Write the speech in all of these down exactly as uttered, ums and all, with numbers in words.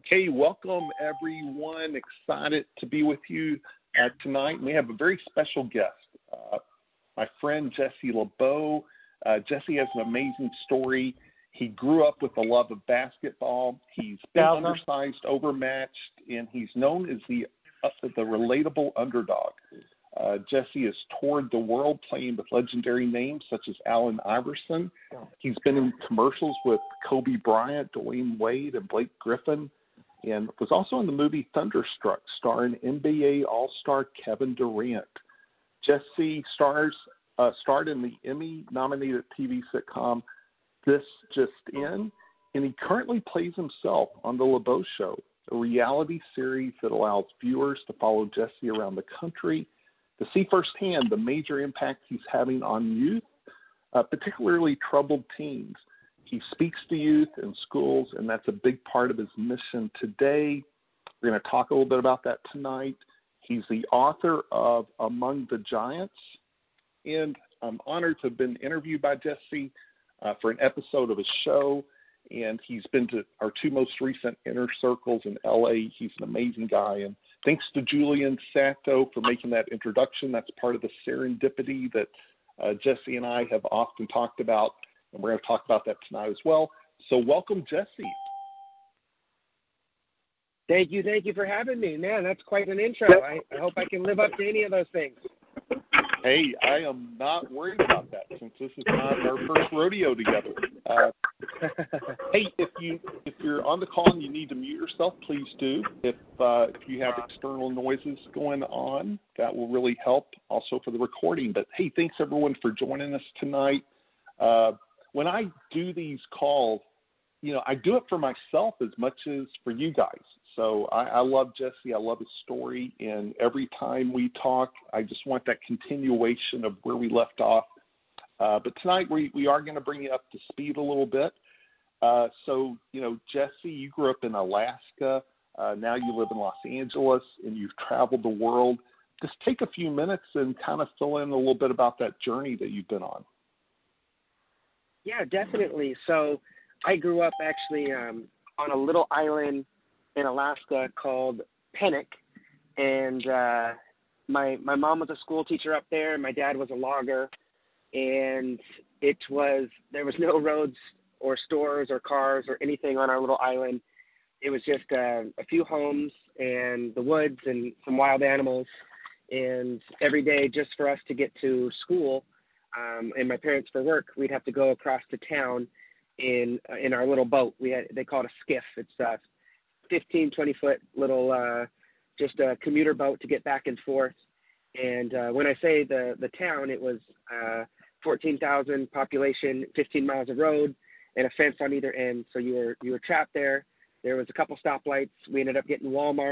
Hey, welcome everyone. Excited to be with you uh, tonight. We have a very special guest, uh, my friend Jesse LeBeau. Uh, Jesse has an amazing story. He grew up with a love of basketball. He's been Yeah, undersized, overmatched, and he's known as the uh, the relatable underdog. Uh, Jesse has toured the world playing with legendary names such as Allen Iverson. He's been in commercials with Kobe Bryant, Dwayne Wade, and Blake Griffin, and was also in the movie Thunderstruck, starring N B A All-Star Kevin Durant. Jesse stars uh, starred in the Emmy-nominated T V sitcom This Just In, and he currently plays himself on The LeBeau Show, a reality series that allows viewers to follow Jesse around the country to see firsthand the major impact he's having on youth, uh, particularly troubled teens. He speaks to youth in schools, and that's a big part of his mission today. We're going to talk a little bit about that tonight. He's the author of Among the Giants, and I'm honored to have been interviewed by Jesse uh, for an episode of his show, and he's been to our two most recent inner circles in L A. He's an amazing guy, and thanks to Julian Sato for making that introduction. That's part of the serendipity that uh, Jesse and I have often talked about, and we're going to talk about that tonight as well. So welcome, Jesse. Thank you, thank you for having me. Man, that's quite an intro. I, I hope I can live up to any of those things. Hey, I am not worried about that since this is not our first rodeo together. Uh, hey, if you if you're on the call and you need to mute yourself, please do. If uh, if you have external noises going on, that will really help also for the recording. But hey, thanks everyone for joining us tonight. Uh, when I do these calls, you know, I do it for myself as much as for you guys. So I, I love Jesse. I love his story. And every time we talk, I just want that continuation of where we left off. Uh, but tonight we, we are going to bring you up to speed a little bit. Uh, so, you know, Jesse, you grew up in Alaska. Uh, now you live in Los Angeles and you've traveled the world. Just take a few minutes and kind of fill in a little bit about that journey that you've been on. Yeah, definitely. So I grew up actually um, on a little island in Alaska called Pennock, and uh, my my mom was a school teacher up there, and my dad was a logger, and it was there was no roads or stores or cars or anything on our little island. It was just uh, a few homes and the woods and some wild animals, and every day just for us to get to school um, and my parents for work, we'd have to go across the town in uh, in our little boat. We had they called it a skiff. It's uh, fifteen, twenty foot little, uh, just a commuter boat to get back and forth. And uh, when I say the, the town, it was uh, fourteen thousand population, fifteen miles of road, and a fence on either end. So you were, you were trapped there. There was a couple stoplights. We ended up getting Walmart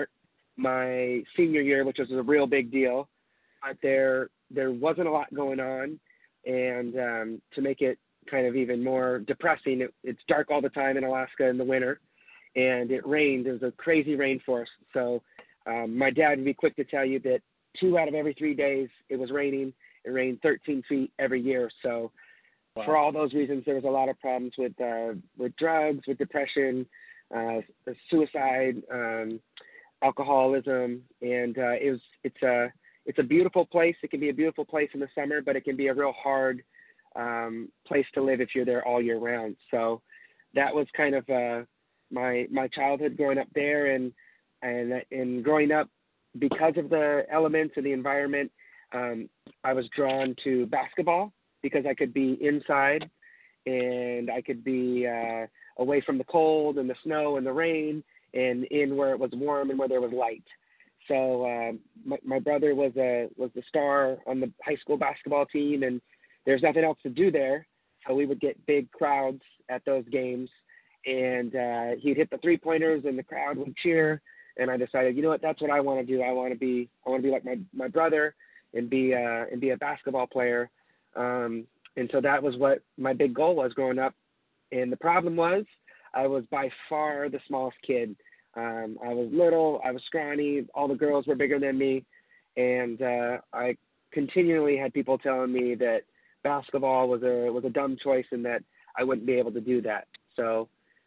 my senior year, which was a real big deal. But there, there wasn't a lot going on. And um, to make it kind of even more depressing, it, it's dark all the time in Alaska in the winter. And it rained. It was a crazy rainforest. So um, my dad would be quick to tell you that two out of every three days it was raining. It rained thirteen feet every year. So wow. For all those reasons, there was a lot of problems with uh, with drugs, with depression, uh, suicide, um, alcoholism, and uh, it was it's a it's a beautiful place. It can be a beautiful place in the summer, but it can be a real hard um, place to live if you're there all year round. So that was kind of uh, my my childhood growing up there, and and and growing up because of the elements and the environment, um, I was drawn to basketball because I could be inside and I could be uh, away from the cold and the snow and the rain, and in where it was warm and where there was light. So uh, my, my brother was a was the star on the high school basketball team, and there's nothing else to do there, so we would get big crowds at those games. And uh, he'd hit the three pointers and the crowd would cheer. And I decided, you know what, that's what I want to do. I want to be, I want to be like my, my brother and be, uh, and be a basketball player. Um, and so that was what my big goal was growing up. And the problem was I was by far the smallest kid. Um, I was little, I was scrawny. All the girls were bigger than me. And uh, I continually had people telling me that basketball was a, was a dumb choice and that I wouldn't be able to do that. So, Um,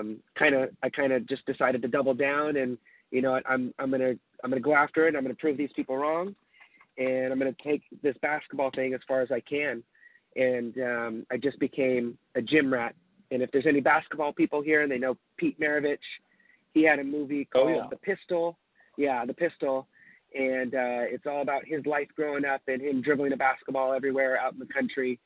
um, kind of I kind of just decided to double down, and you know I'm I'm gonna I'm gonna go after it. I'm gonna prove these people wrong, and I'm gonna take this basketball thing as far as I can. And um, I just became a gym rat. And if there's any basketball people here and they know Pete Maravich, he had a movie called Oh, yeah. The Pistol. Yeah, The Pistol. And uh, it's all about his life growing up and him dribbling a basketball everywhere out in the country.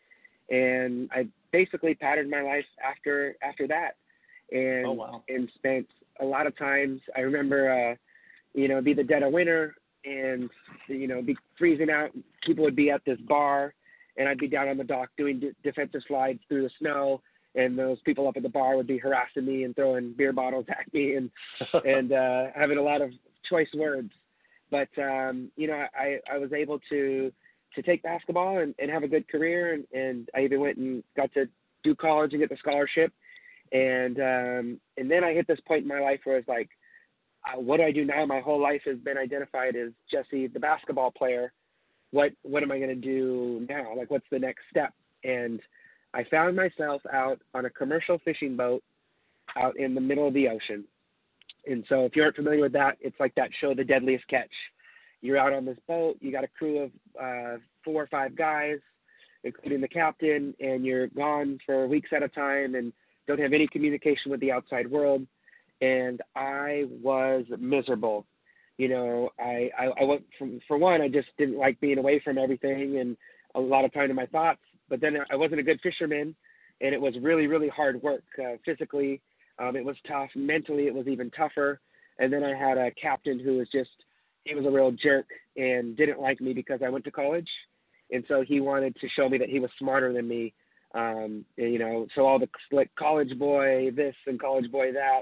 And I basically patterned my life after after that, and Oh, wow. and spent a lot of times. I remember, uh, you know, be the dead of winter, and you know, be freezing out. People would be at this bar, and I'd be down on the dock doing d- defensive slides through the snow, and those people up at the bar would be harassing me and throwing beer bottles at me, and and uh, having a lot of choice words. But um, you know, I I was able to. to take basketball and, and have a good career. And, and I even went and got to do college and get the scholarship. And, um, and then I hit this point in my life where it's like, uh, what do I do now? My whole life has been identified as Jesse, the basketball player. What, what am I going to do now? Like, what's the next step? And I found myself out on a commercial fishing boat out in the middle of the ocean. And so if you aren't familiar with that, it's like that show, The Deadliest Catch. You're out on this boat, you got a crew of uh, four or five guys, including the captain, and you're gone for weeks at a time and don't have any communication with the outside world. And I was miserable. You know, I, I, I went from, for one, I just didn't like being away from everything and a lot of time to my thoughts. But then I wasn't a good fisherman, and it was really, really hard work uh, physically. Um, it was tough. Mentally, it was even tougher. And then I had a captain who was just, he was a real jerk and didn't like me because I went to college. And so he wanted to show me that he was smarter than me. Um, and, you know, so all the like college boy this and college boy that,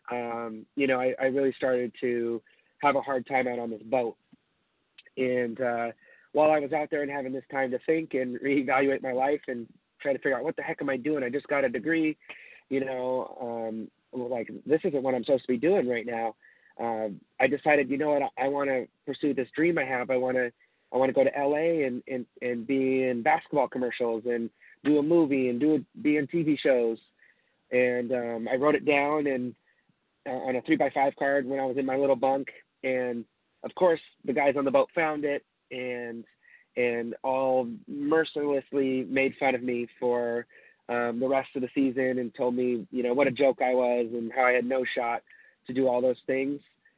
um, you know, I, I really started to have a hard time out on this boat. And uh, while I was out there and having this time to think and reevaluate my life and try to figure out what the heck am I doing? I just got a degree, you know, um, like this isn't what I'm supposed to be doing right now. Um, I decided, you know what, I, I want to pursue this dream I have. I want to, I want to go to L A and, and, and be in basketball commercials and do a movie and do a, be in T V shows. And um, I wrote it down and uh, on a three by five card when I was in my little bunk. And of course, the guys on the boat found it and and all mercilessly made fun of me for um, the rest of the season and told me, you know, what a joke I was and how I had no shot to do all those things.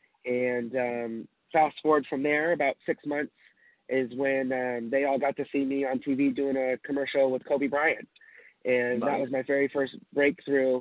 And um, fast forward from there, about six months is when um, they all got to see me on T V doing a commercial with Kobe Bryant. And Nice. that was my very first breakthrough.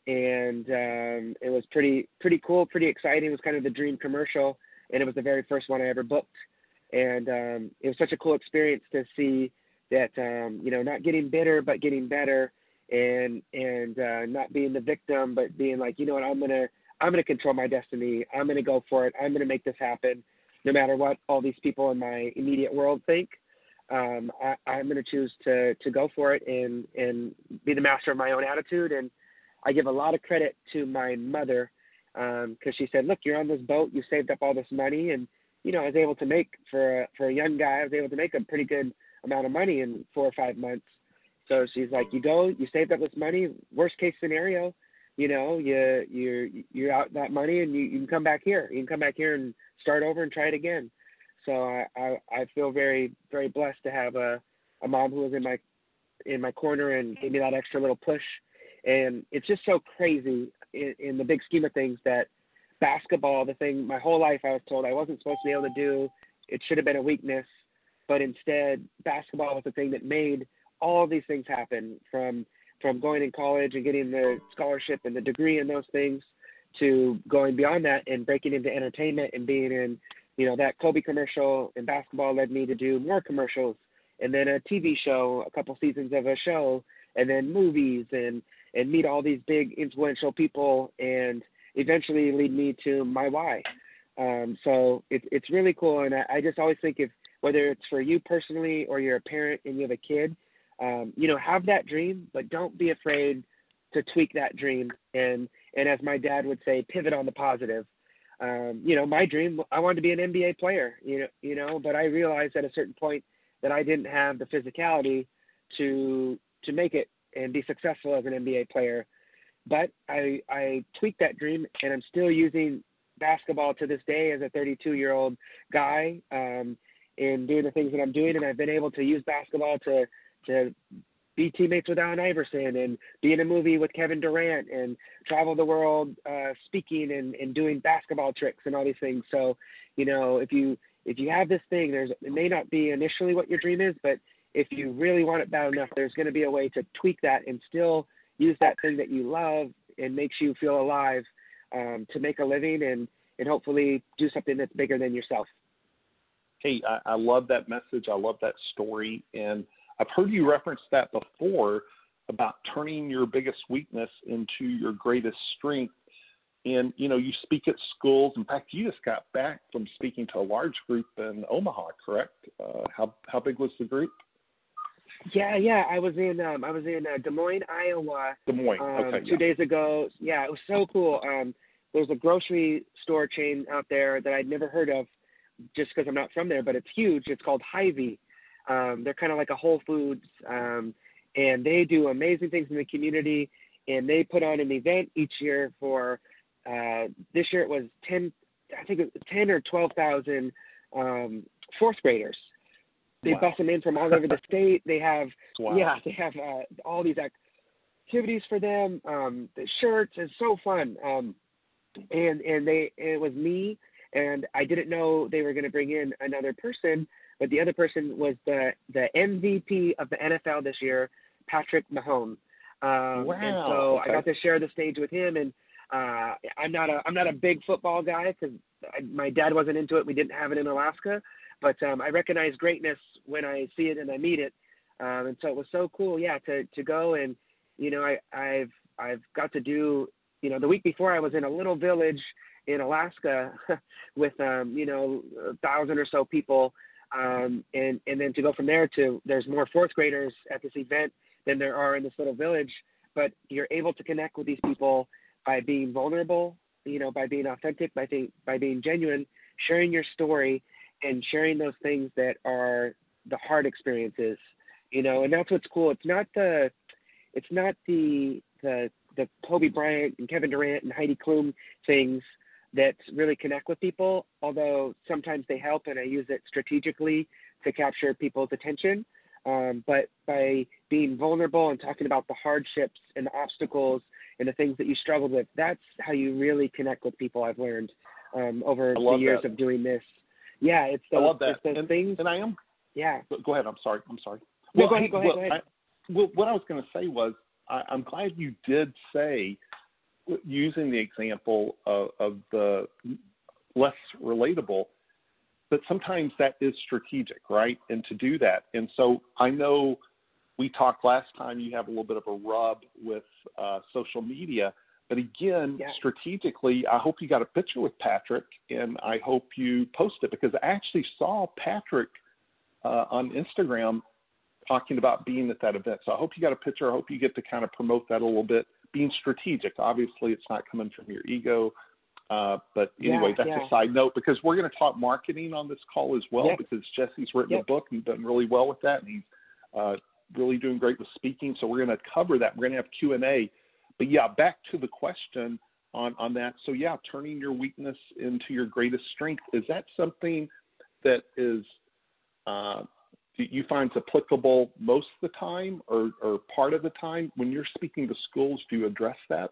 And um, it was pretty, pretty cool, pretty exciting. It was kind of the dream commercial. And it was the very first one I ever booked. And um, it was such a cool experience to see that, um, you know, not getting bitter, but getting better, and, and uh, not being the victim, but being like, you know what, I'm going to, I'm going to control my destiny. I'm going to go for it. I'm going to make this happen no matter what all these people in my immediate world think. Um, I, I'm going to choose to, to go for it and, and be the master of my own attitude. And I give a lot of credit to my mother because um, she said, look, you're on this boat. You saved up all this money. And, you know, I was able to make, for a, for a young guy, I was able to make a pretty good amount of money in four or five months. So she's like, you go, you saved up this money, worst case scenario, you know, you, you're, you're out that money and you, you can come back here. You can come back here and start over and try it again. So I, I, I feel very, very blessed to have a, a mom who was in my, in my corner and gave me that extra little push. And it's just so crazy in, in the big scheme of things that basketball, the thing, my whole life I was told I wasn't supposed to be able to do, it should have been a weakness, but instead basketball was the thing that made all of these things happen, from from going in college and getting the scholarship and the degree and those things to going beyond that and breaking into entertainment and being in, you know, that Kobe commercial. And basketball led me to do more commercials and then a T V show, a couple seasons of a show, and then movies and, and meet all these big influential people and eventually lead me to my why. Um, so it, it's really cool. And I, I just always think if, whether it's for you personally or you're a parent and you have a kid, um, you know, have that dream, but don't be afraid to tweak that dream. And, and as my dad would say, pivot on the positive. Um, you know, my dream, I wanted to be an N B A player, you know, you know, but I realized at a certain point that I didn't have the physicality to, to make it and be successful as an N B A player. but I, I tweaked that dream, and I'm still using basketball to this day as a thirty-two-year-old guy, um, and doing the things that I'm doing. And I've been able to use basketball to to be teammates with Allen Iverson and be in a movie with Kevin Durant and travel the world uh, speaking and, and doing basketball tricks and all these things. So, you know, if you if you have this thing, there's it may not be initially what your dream is, but if you really want it bad enough, there's going to be a way to tweak that and still use that thing that you love and makes you feel alive, um, to make a living and, and hopefully do something that's bigger than yourself. Hey, I, I love that message. I love that story. And I've heard you reference that before about turning your biggest weakness into your greatest strength. And, you know, you speak at schools. In fact, you just got back from speaking to a large group in Omaha, correct? Uh, how how big was the group? Yeah, yeah. I was in um, I was in uh, Des Moines, Iowa. Des Moines. Um, Okay. two Yeah. days ago. Yeah, it was so cool. Um, there's a grocery store chain out there that I'd never heard of, just because I'm not from there, but it's huge. It's called Hy-Vee. Um, they're kind of like a Whole Foods, um, and they do amazing things in the community. And they put on an event each year for uh, this year it was ten, I think it was ten or twelve thousand um, fourth graders. They Wow. bust them in from all over the state. They have, Wow. yeah, they have uh, all these activities for them. Um, the shirts is so fun. Um, and and they it was me, and I didn't know they were going to bring in another person, but the other person was the the M V P of the N F L this year, Patrick Mahomes. Um, Wow. And so Okay. I got to share the stage with him, and uh, I'm not a I'm not a big football guy because my dad wasn't into it. We didn't have it in Alaska, but um, I recognize greatness when I see it and I meet it. Um, and so it was so cool, yeah, to to go and you know I I've I've got to do you know the week before I was in a little village in Alaska with um, you know a thousand or so people, um, and and then to go from there to there's more fourth graders at this event than there are in this little village, but you're able to connect with these people by being vulnerable, you know, by being authentic, by being, by being genuine, sharing your story and sharing those things that are the hard experiences, you know, and that's what's cool. It's not the, it's not the, the, the Kobe Bryant and Kevin Durant and Heidi Klum things that really connect with people, although sometimes they help and I use it strategically to capture people's attention. Um, but by being vulnerable and talking about the hardships and the obstacles and the things that you struggled with, that's how you really connect with people, I've learned um, over the years that. of doing this. Yeah, it's those, I love that. it's those and, things. And I am. Yeah. Go ahead. I'm sorry. I'm sorry. No, Well, go ahead. Go ahead. well, Go ahead. I, well, what I was going to say was I, I'm glad you did say, using the example of, of the less relatable, but sometimes that is strategic, right? And to do that. And so I know we talked last time, you have a little bit of a rub with uh, social media. But again, Yeah. strategically, I hope you got a picture with Patrick, and I hope you post it, because I actually saw Patrick uh, on Instagram talking about being at that event. So I hope you got a picture. I hope you get to kind of promote that a little bit, being strategic. Obviously, it's not coming from your ego. Uh, but anyway, Yeah, that's yeah. a side note, because we're going to talk marketing on this call as well, Yep. because Jesse's written Yep. a book and done really well with that, and he's uh, really doing great with speaking. So we're going to cover that. We're going to have Q and A. But yeah, back to the question on, on that. So yeah, turning your weakness into your greatest strength, is that something that is uh, you find applicable most of the time, or, or part of the time when you're speaking to schools? Do you address that?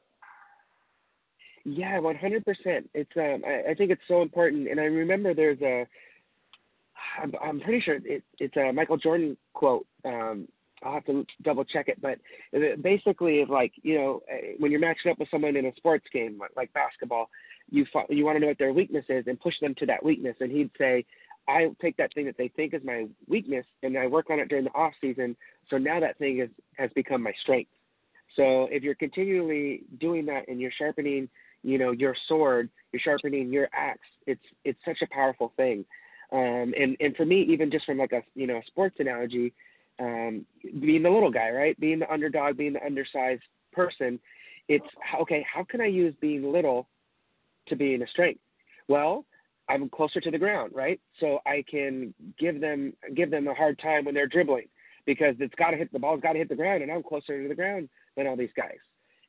Yeah, one hundred percent. It's um, I, I think it's so important. And I remember there's a, I'm, I'm pretty sure it, it's a Michael Jordan quote. Um, I'll have to double check it, but it basically, if like, you know, when you're matching up with someone in a sports game like, like basketball, you you want to know what their weakness is and push them to that weakness. And he'd say, I take that thing that they think is my weakness and I work on it during the off season. So now that thing is has become my strength. So if you're continually doing that and you're sharpening, you know, your sword, you're sharpening your axe, it's it's such a powerful thing. Um, and, and for me, even just from like a, you know, a sports analogy, um, being the little guy, right? Being the underdog, being the undersized person, it's, okay, how can I use being little to be in a strength? Well, I'm closer to the ground, right? So I can give them give them a hard time when they're dribbling, because it's got to hit the ball's got to hit the ground, and I'm closer to the ground than all these guys.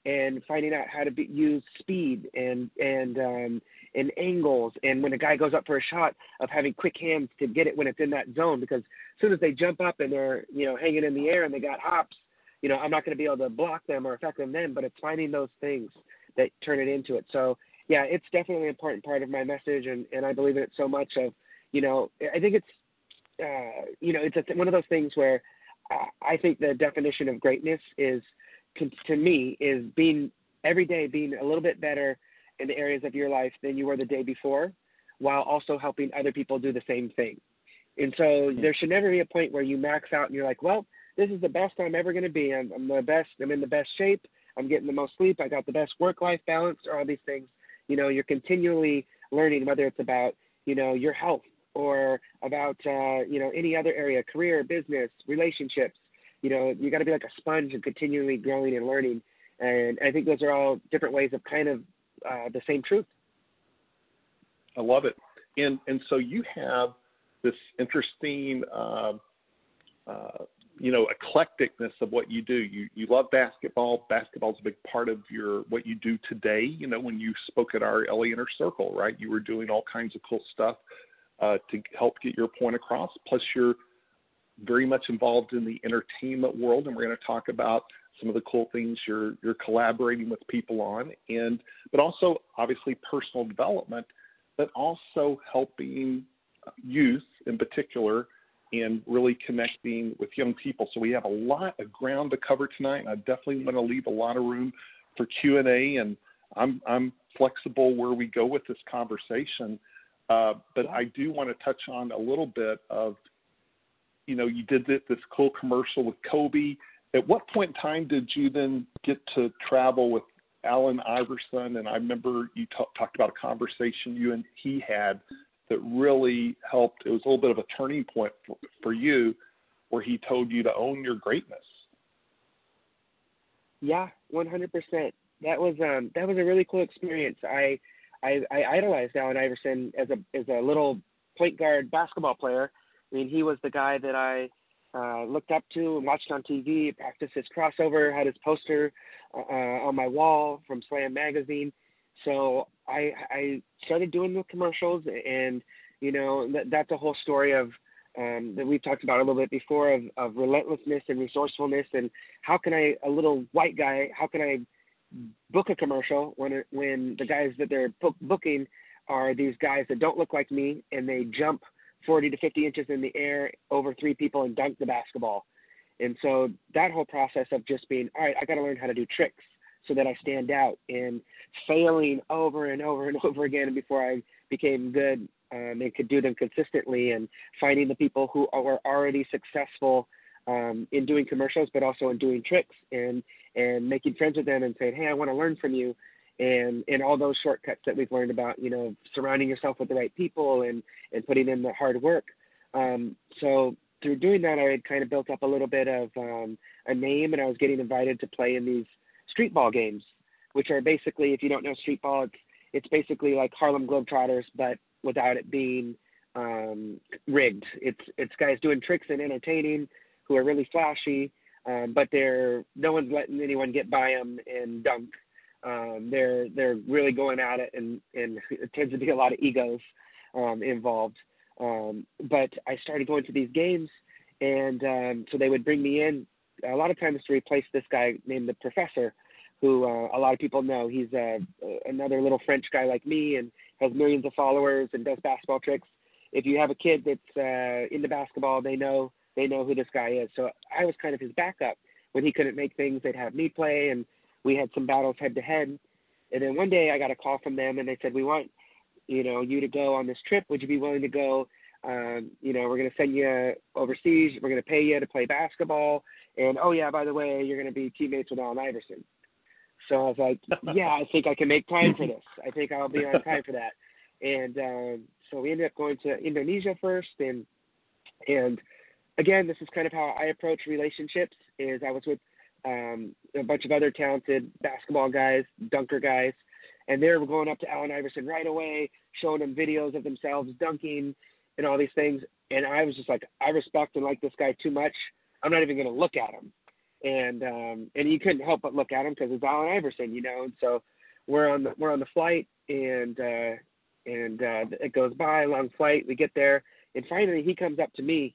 and finding out how to be, use speed and and um, and angles, and when a guy goes up for a shot, of having quick hands to get it when it's in that zone. Because as soon as they jump up and they're, you know, hanging in the air and they got hops, you know, I'm not going to be able to block them or affect them then. But it's finding those things that turn it into it. So yeah, it's definitely an important part of my message, and and I believe in it so much. Of, you know, I think it's uh, you know, it's a, one of those things where uh, I think the definition of greatness is, to me, is being every day being a little bit better in the areas of your life than you were the day before, while also helping other people do the same thing. And so there should never be a point where you max out and you're like, well, this is the best I'm ever going to be. I'm, I'm the best. I'm in the best shape. I'm getting the most sleep. I got the best work-life balance, or all these things. You know, you're continually learning, whether it's about, you know, your health, or about, uh, you know, any other area, career, business, relationships. You know, you got to be like a sponge and continually growing and learning. And I think those are all different ways of kind of uh, the same truth. I love it. And and so you have this interesting, uh, uh, you know, eclecticness of what you do. You you love basketball. Basketball is a big part of your what you do today. You know, when you spoke at our L A Inner Circle, right? You were doing all kinds of cool stuff uh, to help get your point across. Plus, you're very much involved in the entertainment world, and we're going to talk about some of the cool things you're you're collaborating with people on, and but also obviously personal development, but also helping youth in particular and really connecting with young people. So we have a lot of ground to cover tonight, and I definitely want to leave a lot of room for Q and A, and I'm I'm flexible where we go with this conversation, uh, but I do want to touch on a little bit of, you know, you did this, this cool commercial with Kobe. At what point in time did you then get to travel with Allen Iverson? And I remember you t- talked about a conversation you and he had that really helped. It was a little bit of a turning point for, for you, where he told you to own your greatness. Yeah, one hundred percent. That was um, that was a really cool experience. I I, I idolized Allen Iverson as a as a little point guard basketball player. I mean, he was the guy that I uh, looked up to and watched on T V, practiced his crossover, had his poster uh, on my wall from Slam Magazine. So I, I started doing the commercials, and, you know, that, that's a whole story of um, that we've talked about a little bit before, of, of relentlessness and resourcefulness. And how can I, a little white guy, how can I book a commercial when when the guys that they're book, booking are these guys that don't look like me, and they jump forty to fifty inches in the air over three people and dunk the basketball. And so that whole process of just being, all right, I got to learn how to do tricks so that I stand out, and failing over and over and over again before I became good um, and could do them consistently, and finding the people who are already successful um, in doing commercials, but also in doing tricks, and, and making friends with them and saying, hey, I want to learn from you. And, and all those shortcuts that we've learned about, you know, surrounding yourself with the right people, and, and putting in the hard work. Um, so through doing that, I had kind of built up a little bit of um, a name, and I was getting invited to play in these street ball games, which are basically, if you don't know street ball, it's, it's basically like Harlem Globetrotters, but without it being um, rigged. It's, it's guys doing tricks and entertaining who are really flashy, um, but they're, no one's letting anyone get by them and dunk. Um, they're they're really going at it, and, and it tends to be a lot of egos um, involved. Um, but I started going to these games, and um, so they would bring me in a lot of times to replace this guy named the Professor, who uh, a lot of people know. He's uh, another little French guy like me, and has millions of followers and does basketball tricks. If you have a kid that's uh, into basketball, they know they know who this guy is. So I was kind of his backup. When he couldn't make things, they'd have me play, and we had some battles head to head. And then one day I got a call from them, and they said, we want, you know, you to go on this trip. Would you be willing to go? Um, you know, we're going to send you overseas. We're going to pay you to play basketball. And, oh yeah, by the way, you're going to be teammates with Allen Iverson. So I was like, yeah, I think I can make time for this. I think I'll be on time for that. And um, so we ended up going to Indonesia first. And, and again, this is kind of how I approach relationships. Is I was with Um, a bunch of other talented basketball guys, dunker guys, and they were going up to Allen Iverson right away, showing them videos of themselves dunking and all these things. And I was just like, I respect and like this guy too much. I'm not even going to look at him. and um, and you couldn't help but look at him because it's Allen Iverson, you know. And so we're on the we're on the flight, and uh, and uh, it goes by a long flight. We get there, and finally he comes up to me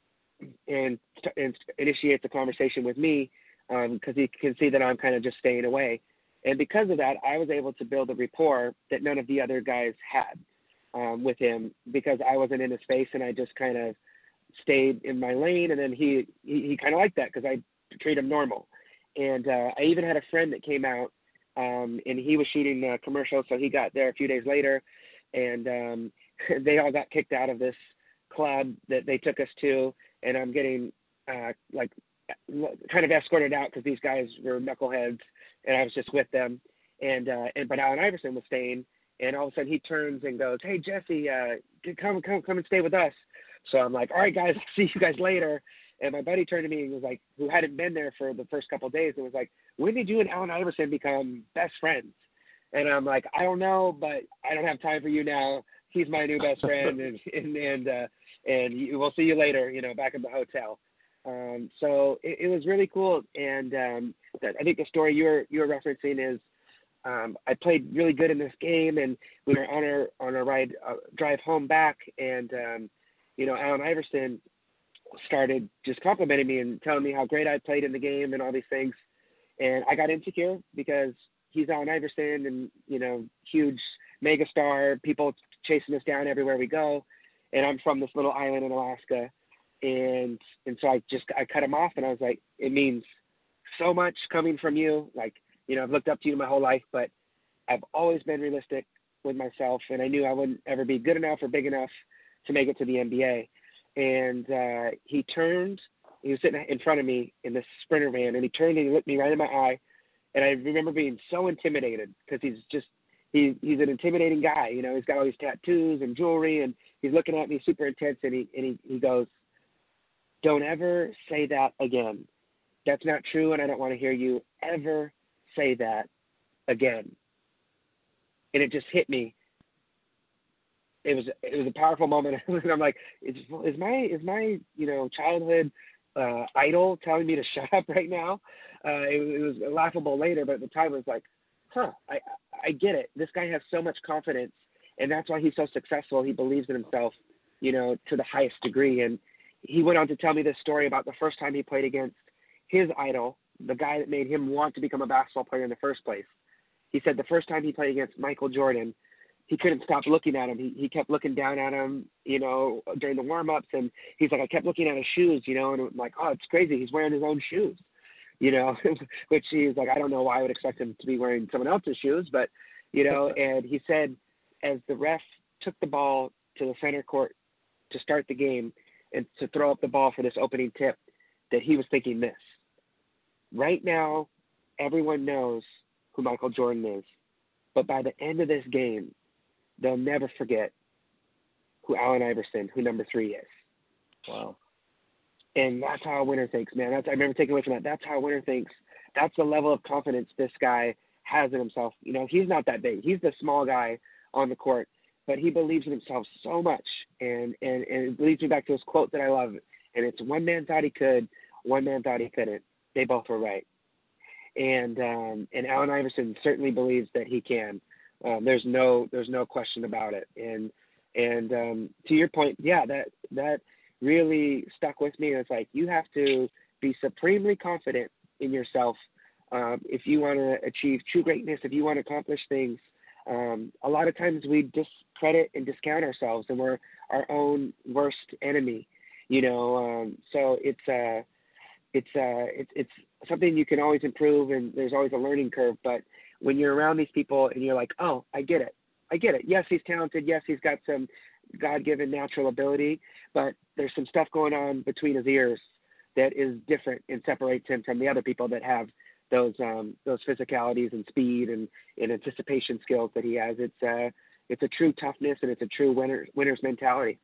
and, and initiates a conversation with me because um, he can see that I'm kind of just staying away. And because of that, I was able to build a rapport that none of the other guys had um, with him, because I wasn't in his face and I just kind of stayed in my lane. And then he, he, he kind of liked that because I treat him normal. And uh, I even had a friend that came out um, and he was shooting a commercial. So he got there a few days later, and um, they all got kicked out of this club that they took us to. And I'm getting uh, like kind of escorted out because these guys were knuckleheads, and I was just with them. And uh, and but Allen Iverson was staying, and all of a sudden he turns and goes, "Hey Jesse, uh, come come come and stay with us." So I'm like, "All right guys, I'll see you guys later." And my buddy turned to me and was like, who hadn't been there for the first couple of days, and was like, "When did you and Allen Iverson become best friends?" And I'm like, "I don't know, but I don't have time for you now. He's my new best friend, and and and uh, and you, we'll see you later, you know, back at the hotel." Um, so it, it was really cool, and um, I think the story you're you're referencing is um, I played really good in this game, and we were on our on our ride uh, drive home back, and um, you know, Allen Iverson started just complimenting me and telling me how great I played in the game and all these things, and I got insecure because he's Allen Iverson, and you know, huge mega star, people chasing us down everywhere we go, and I'm from this little island in Alaska. And and so I just I cut him off, and I was like, it means so much coming from you. Like, you know, I've looked up to you my whole life, but I've always been realistic with myself, and I knew I wouldn't ever be good enough or big enough to make it to the N B A. And uh, he turned, he was sitting in front of me in this Sprinter van, and he turned and he looked me right in my eye. And I remember being so intimidated because he's just, he, he's an intimidating guy. You know, he's got all these tattoos and jewelry, and he's looking at me super intense, and he, and he, he goes, "Don't ever say that again. That's not true, and I don't want to hear you ever say that again." And it just hit me. It was it was a powerful moment. And I'm like, is, is my is my you know childhood uh, idol telling me to shut up right now? Uh, it, it was laughable later, but at the time it was like, huh, I I get it. This guy has so much confidence, and that's why he's so successful. He believes in himself, you know, to the highest degree. And he went on to tell me this story about the first time he played against his idol, the guy that made him want to become a basketball player in the first place. He said the first time he played against Michael Jordan, he couldn't stop looking at him. He he kept looking down at him, you know, during the warm-ups. And he's like, I kept looking at his shoes, you know, and I'm like, oh, it's crazy. He's wearing his own shoes, you know, which he's like, I don't know why I would expect him to be wearing someone else's shoes. But, you know, and he said as the ref took the ball to the center court to start the game and to throw up the ball for this opening tip, that he was thinking this: right now, everyone knows who Michael Jordan is, but by the end of this game, they'll never forget who Allen Iverson, who number three is. Wow. And that's how a winner thinks, man. That's, I remember taking away from that. That's how a winner thinks. That's the level of confidence this guy has in himself. You know, he's not that big. He's the small guy on the court, but he believes in himself so much. And, and, and it leads me back to his quote that I love. And it's, one man thought he could, one man thought he couldn't. They both were right. And um, and Allen Iverson certainly believes that he can. Um, there's no there's no question about it. And and um, to your point, yeah, that that really stuck with me. It's like, you have to be supremely confident in yourself um, if you want to achieve true greatness. If you want to accomplish things, um, a lot of times we discredit and discount ourselves, and we're our own worst enemy. You know, um, so it's uh, it's uh, it's it's something you can always improve, and there's always a learning curve. But when you're around these people and you're like, oh, I get it. I get it. Yes, he's talented. Yes, he's got some God-given natural ability, but there's some stuff going on between his ears that is different and separates him from the other people that have those um, those physicalities and speed and, and anticipation skills that he has. It's uh, it's a true toughness, and it's a true winner, winner's mentality.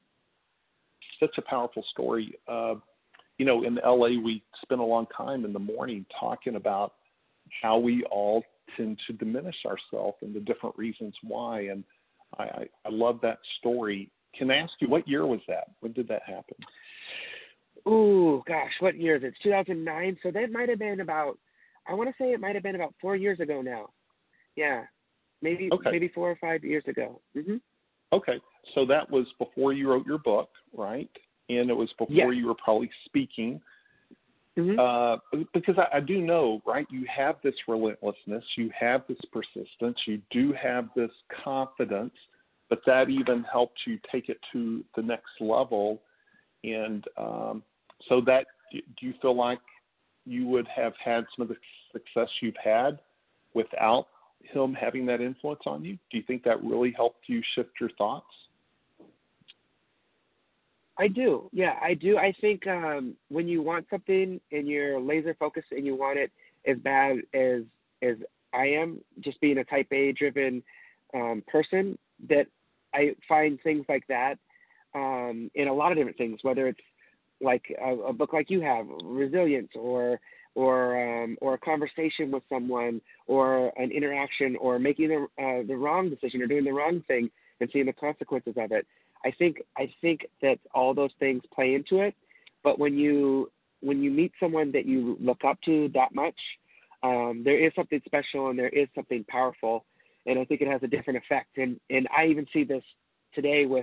Such a powerful story. Uh, you know, in L A, we spend a long time in the morning talking about how we all tend to diminish ourselves and the different reasons why. And I, I, I love that story. Can I ask you, what year was that? When did that happen? Ooh, gosh, what year is it? It's two thousand nine. So that might have been about, I want to say it might have been about four years ago now. Yeah, maybe Okay. maybe four or five years ago. hmm Okay. So that was before you wrote your book, right? And it was before Yes. you were probably speaking. hmm Uh, because I, I do know, right, you have this relentlessness, you have this persistence, you do have this confidence, but that even helped you take it to the next level. And um, so that, do you feel like you would have had some of the success you've had without him having that influence on you? Do you think that really helped you shift your thoughts? I do. Yeah, I do. I think um, when you want something and you're laser focused and you want it as bad as as I am, just being a type A driven um, person, that I find things like that um, in a lot of different things, whether it's like a, a book like you have, Resilience, or or um, or a conversation with someone, or an interaction, or making the uh, the wrong decision or doing the wrong thing and seeing the consequences of it. I think I think that all those things play into it. But when you when you meet someone that you look up to that much, um, there is something special and there is something powerful, and I think it has a different effect. And and I even see this today with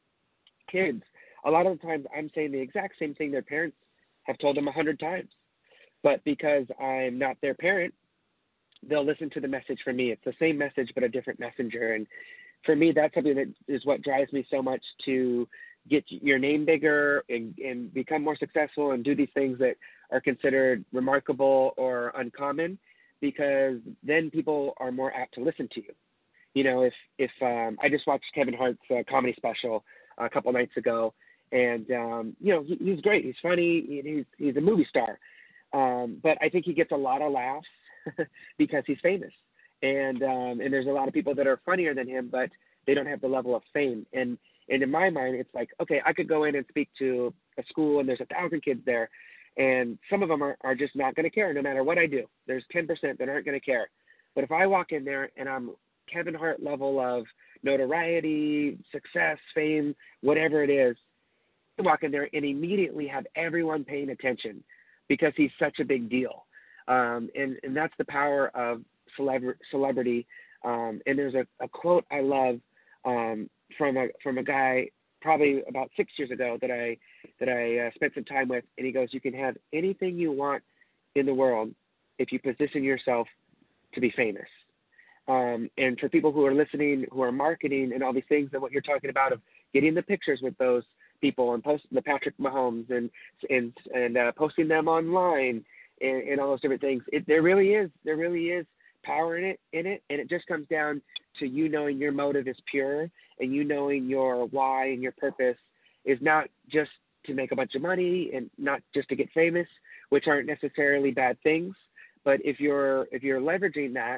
kids. A lot of the times I'm saying the exact same thing their parents have told them a hundred times, but because I'm not their parent, they'll listen to the message from me. It's the same message but a different messenger. And for me, that's something that is what drives me so much to get your name bigger and, and become more successful and do these things that are considered remarkable or uncommon, because then people are more apt to listen to you. You know, if if um, I just watched Kevin Hart's uh, comedy special a couple nights ago, and um, you know he, he's great. He's funny. He's he's a movie star, um, but I think he gets a lot of laughs because he's famous. And um, and there's a lot of people that are funnier than him, but they don't have the level of fame. And and in my mind, it's like, okay, I could go in and speak to a school, and there's a thousand kids there, and some of them are, are just not going to care no matter what I do. There's ten percent that aren't going to care. But if I walk in there and I'm Kevin Hart level of notoriety, success, fame, whatever it is, I walk in there and immediately have everyone paying attention because he's such a big deal. Um, and, and that's the power of celebra- celebrity. Um, and there's a, a quote I love um, from a from a guy probably about six years ago that I that I uh, spent some time with, and he goes, "You can have anything you want in the world if you position yourself to be famous." Um, and for people who are listening, who are marketing and all these things, and what you're talking about of getting the pictures with those people and post the Patrick Mahomes and and and uh, posting them online and, and all those different things, it, there really is there really is power in it in it, and it just comes down to you knowing your motive is pure, and you knowing your why and your purpose is not just to make a bunch of money and not just to get famous, which aren't necessarily bad things, but if you're if you're leveraging that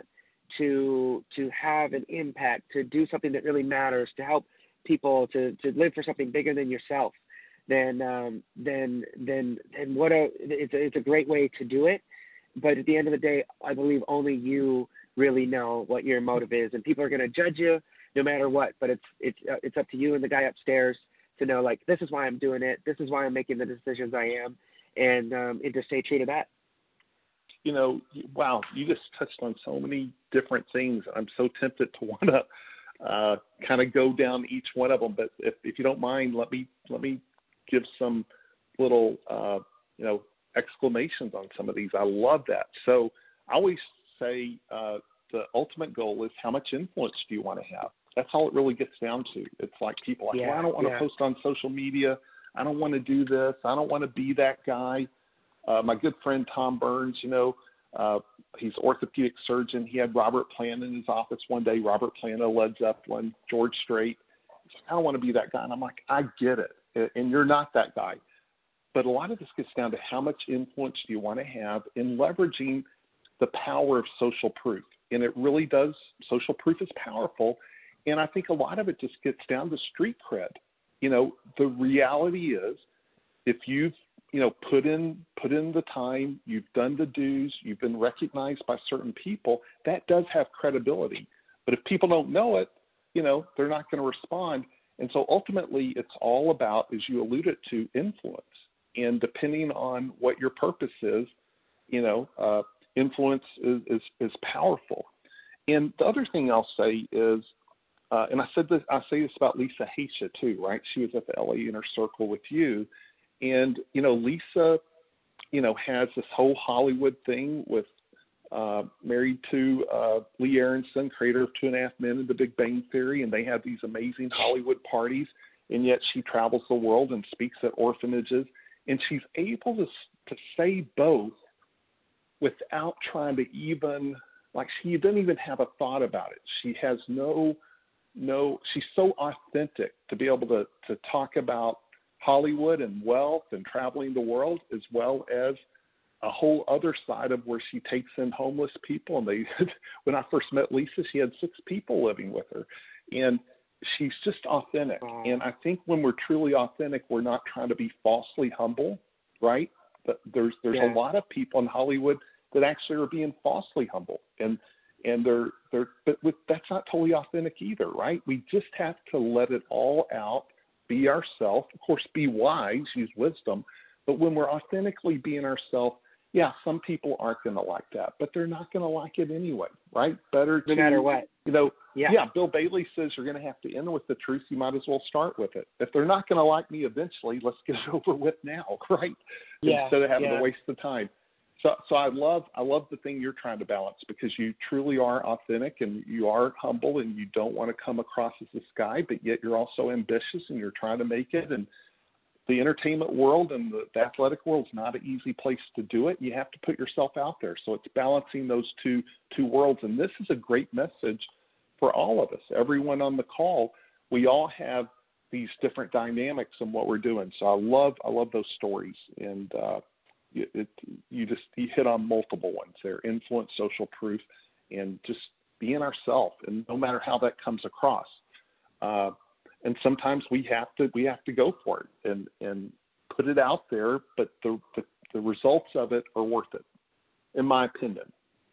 to to have an impact, to do something that really matters, to help people to, to live for something bigger than yourself, then um, then then then what a it's a, it's a great way to do it. But at the end of the day, I believe only you really know what your motive is, and people are going to judge you no matter what. But it's it's uh, it's up to you and the guy upstairs to know, like, this is why I'm doing it, this is why I'm making the decisions I am, and um, and to stay true to that. You know, wow, you just touched on so many different things. I'm so tempted to want to uh, kind of go down each one of them. But if, if you don't mind, let me let me give some little, uh, you know, exclamations on some of these. I love that. So I always say uh, the ultimate goal is how much influence do you want to have? That's all it really gets down to. It's like people like, Yeah, well, I don't want yeah. to post on social media. I don't want to do this. I don't want to be that guy. Uh, my good friend Tom Burns, you know, uh, he's an orthopedic surgeon. He had Robert Plant in his office one day. Robert Plant, Led Zeppelin, George Strait. He's like, I don't want to be that guy. And I'm like, I get it. And you're not that guy. But a lot of this gets down to how much influence do you want to have in leveraging the power of social proof. And it really does, social proof is powerful. And I think a lot of it just gets down to street cred. You know, the reality is if you've you know, put in put in the time, you've done the dues, you've been recognized by certain people, that does have credibility. But if people don't know it, you know, they're not going to respond. And so ultimately it's all about, as you alluded to, influence. And depending on what your purpose is, you know, uh, influence is, is, is powerful. And the other thing I'll say is, uh, and I said this, I say this about Lisa Haisha too, right? She was at the L A Inner Circle with you. And, you know, Lisa, you know, has this whole Hollywood thing with uh, married to uh, Lee Aronson, creator of Two and a Half Men and The Big Bang Theory, and they have these amazing Hollywood parties, and yet she travels the world and speaks at orphanages, and she's able to to say both without trying to even, like, she doesn't even have a thought about it. She has no, no, she's so authentic to be able to, to talk about Hollywood and wealth and traveling the world, as well as a whole other side of where she takes in homeless people. And they, when I first met Lisa, she had six people living with her, and she's just authentic. Wow. And I think when we're truly authentic, we're not trying to be falsely humble, right? But there's there's Yeah. a lot of people in Hollywood that actually are being falsely humble, and and they're they're but with, that's not totally authentic either, right? We just have to let it all out, be ourselves. Of course, be wise, use wisdom. But when we're authentically being ourselves, yeah, some people aren't going to like that, but they're not going to like it anyway, right? Better No to, matter what. You know, Yeah. yeah, Bill Bailey says you're going to have to end with the truth. You might as well start with it. If they're not going to like me eventually, let's get it over with now, right? Yeah, Instead of having yeah. to waste the time. So, so I love, I love the thing you're trying to balance, because you truly are authentic and you are humble, and you don't want to come across as this guy, but yet you're also ambitious and you're trying to make it. And the entertainment world and the, the athletic world is not an easy place to do it. You have to put yourself out there. So it's balancing those two two worlds. And this is a great message for all of us. Everyone on the call, we all have these different dynamics in what we're doing. So I love I love those stories. And uh, it, it, you just you hit on multiple ones there: influence, social proof, and just being ourselves. And no matter how that comes across. Uh, And sometimes we have to we have to go for it and, and put it out there, but the, the the results of it are worth it, in my opinion.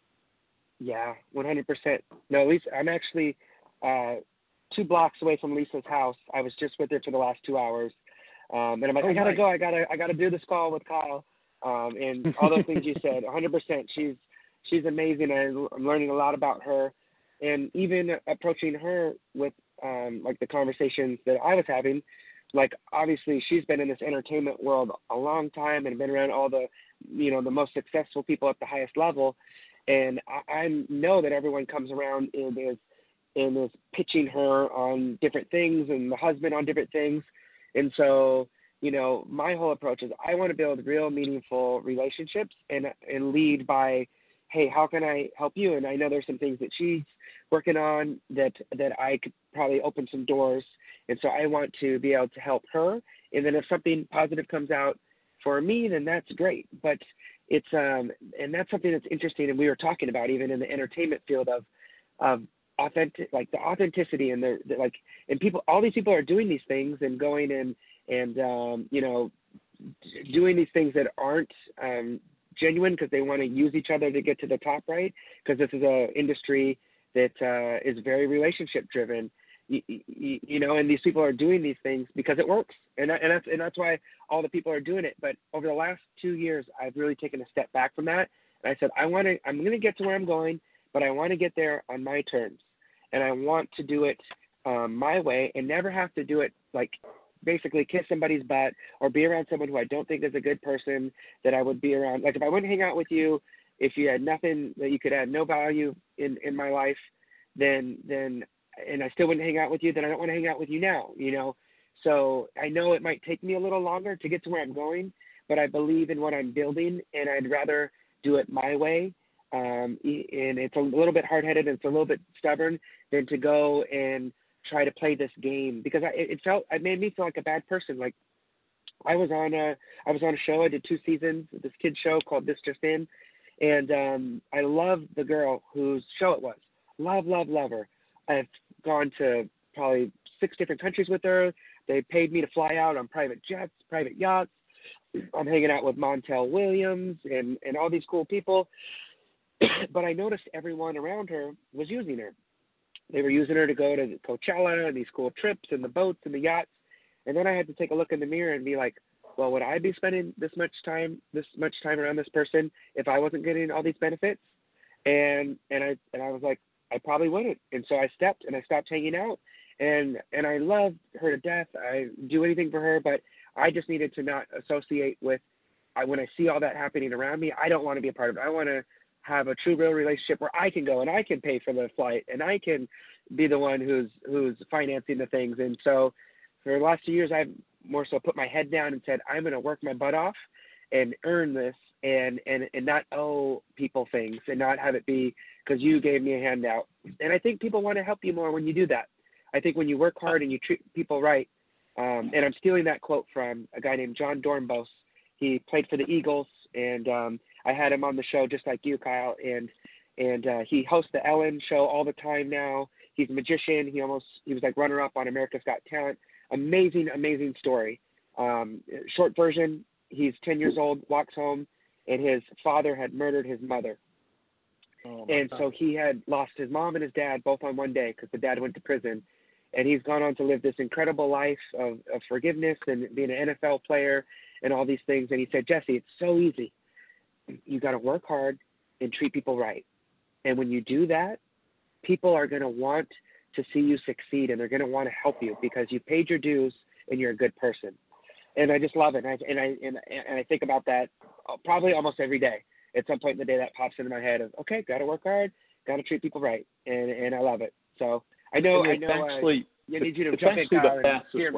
Yeah, one hundred percent. No, Lisa, I'm actually uh, two blocks away from Lisa's house. I was just with her for the last two hours, um, and I'm like, Oh, I gotta nice. go. I gotta I gotta do this call with Kyle, um, and all those things you said. one hundred percent. She's she's amazing. I, I'm learning a lot about her, and even approaching her with um, like the conversations that I was having. Like, obviously she's been in this entertainment world a long time and been around all the, you know, the most successful people at the highest level. And I, I know that everyone comes around and is, and is pitching her on different things, and the husband on different things. And so, you know, my whole approach is I want to build real meaningful relationships and, and lead by, hey, how can I help you? And I know there's some things that she's working on that, that I could probably open some doors. And so I want to be able to help her. And then if something positive comes out for me, then that's great. But it's, um, and that's something that's interesting. And we were talking about even in the entertainment field of, of authentic, like the authenticity and the, the like, and people, all these people are doing these things and going and, and, um, you know, doing these things that aren't, um, genuine because they want to use each other to get to the top, right? Because this is a industry that uh, is very relationship driven, you, you, you know, and these people are doing these things because it works. And, and, that's, and that's why all the people are doing it. But over the last two years, I've really taken a step back from that. And I said, I want to, I'm going to get to where I'm going, but I want to get there on my terms. And I want to do it um, my way and never have to do it like basically kiss somebody's butt or be around someone who I don't think is a good person that I would be around. Like if I wouldn't hang out with you, if you had nothing that you could add no value in, in my life, then, then, and I still wouldn't hang out with you, then I don't want to hang out with you now, you know? So I know it might take me a little longer to get to where I'm going, but I believe in what I'm building and I'd rather do it my way. Um, and it's a little bit hard-headed and it's a little bit stubborn than to go and try to play this game because I, it felt, it made me feel like a bad person. Like I was on a, I was on a show. I did two seasons of this kid show called This Just In. And um, I love the girl whose show it was. Love, love, love her. I've gone to probably six different countries with her. They paid me to fly out on private jets, private yachts. I'm hanging out with Montel Williams and, and all these cool people. But I noticed everyone around her was using her. They were using her to go to Coachella and these cool trips and the boats and the yachts. And then I had to take a look in the mirror and be like, well, would I be spending this much time, this much time around this person if I wasn't getting all these benefits? And, and I, and I was like, I probably wouldn't. And so I stepped and I stopped hanging out, and, and I love her to death. I do anything for her, but I just needed to not associate with, I, when I see all that happening around me, I don't want to be a part of it. I want to have a true, real relationship where I can go and I can pay for the flight and I can be the one who's, who's financing the things. And so for the last two years, I've more so put my head down and said, I'm going to work my butt off and earn this, and, and, and not owe people things, and not have it be because you gave me a handout. And I think people want to help you more when you do that. I think when you work hard and you treat people right, um, and I'm stealing that quote from a guy named John Dornbos. He played for the Eagles, and um, I had him on the show just like you, Kyle, and and uh, he hosts the Ellen show all the time now. He's a magician. He almost he was like runner-up on America's Got Talent. Amazing, amazing story. Um, short version, he's ten years old, walks home, and his father had murdered his mother. Oh, and God. so he had lost his mom and his dad both on one day because the dad went to prison. And he's gone on to live this incredible life of, of forgiveness and being an N F L player and all these things. And he said, Jesse, it's so easy. You got to work hard and treat people right. And when you do that, people are going to want to see you succeed, and they're going to want to help you because you paid your dues and you're a good person. And I just love it. And I, and I, and, and I think about that probably almost every day. At some point in the day, that pops into my head of, okay, got to work hard, got to treat people right. And, and I love it. So I know, I know, actually, uh, I need you to it's jump in, actually Kyle, the and fastest hear way.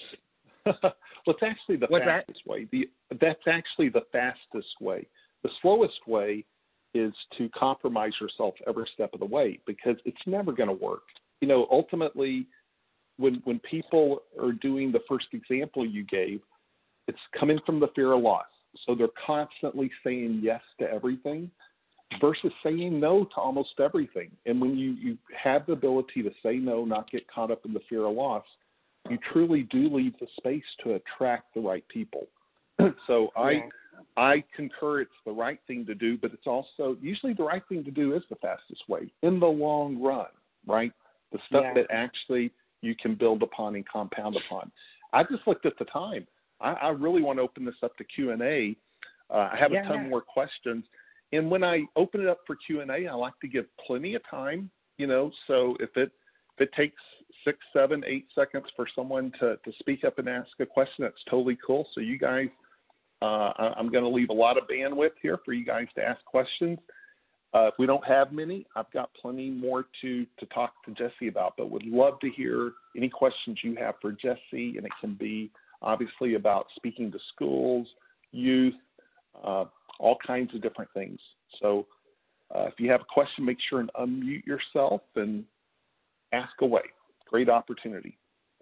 me. Well, it's actually the What's fastest that? way. The, that's actually the fastest way. The slowest way is to compromise yourself every step of the way, because it's never going to work. You know, ultimately, when when people are doing the first example you gave, it's coming from the fear of loss. So they're constantly saying yes to everything versus saying no to almost everything. And when you, you have the ability to say no, not get caught up in the fear of loss, you truly do leave the space to attract the right people. So I Yeah. I concur it's the right thing to do, but it's also usually the right thing to do is the fastest way in the long run, right? The stuff Yeah. that actually you can build upon and compound upon. I just looked at the time. I, I really want to open this up to Q and A. Uh, I have Yeah, a ton yeah. more questions. And when I open it up for Q and A, I like to give plenty of time, you know, so if it if it takes six, seven, eight seconds for someone to, to speak up and ask a question, that's totally cool. So you guys, uh, I, I'm going to leave a lot of bandwidth here for you guys to ask questions. Uh, if we don't have many, I've got plenty more to, to talk to Jesse about, but would love to hear any questions you have for Jesse, and it can be obviously about speaking to schools, youth, uh, all kinds of different things. So uh, if you have a question, make sure and unmute yourself and ask away. Great opportunity.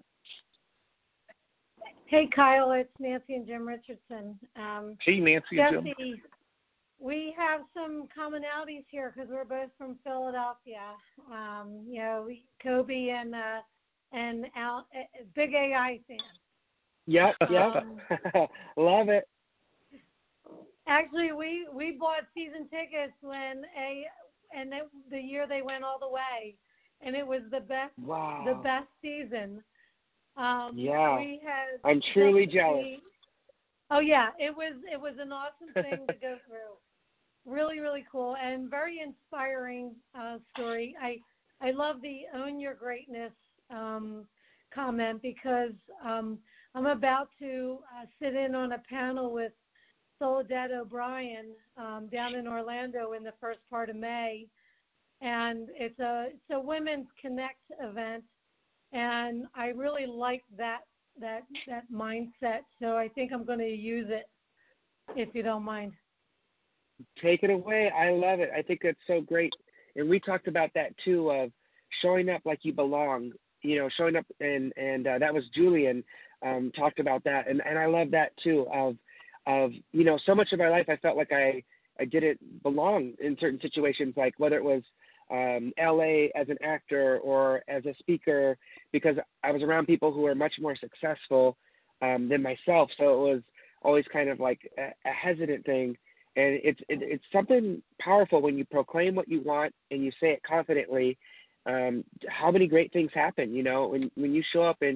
Hey, Kyle, it's Nancy and Jim Richardson. Um, hey, Nancy and Jim. Jesse, we have some commonalities here because we're both from Philadelphia. Um, you know, we, Kobe and uh, and Al, uh, big A I fan. Yep, yep. Um, Love it. Actually, we, we bought season tickets when a and it, the year they went all the way, and it was the best Wow. the best season. Um, Yeah. we had I'm truly the, jealous. The, oh yeah, it was it was an awesome thing to go through. Really, really cool and very inspiring uh, story. I I love the own your greatness um, comment because um, I'm about to uh, sit in on a panel with Soledad O'Brien um, down in Orlando in the first part of May, and it's a it's a Women's Connect event, and I really like that that that mindset. So I think I'm going to use it, if you don't mind. Take it away. I love it. I think that's so great. And we talked about that too, of showing up like you belong. You know, showing up, and and uh, that was Julian um, talked about that, and and I love that too. Of of you know, so much of my life I felt like I I didn't belong in certain situations, like whether it was um, L A as an actor or as a speaker, because I was around people who were much more successful um, than myself. So it was always kind of like a, a hesitant thing. And it's it, it's something powerful when you proclaim what you want and you say it confidently. Um, how many great things happen, you know, when when you show up and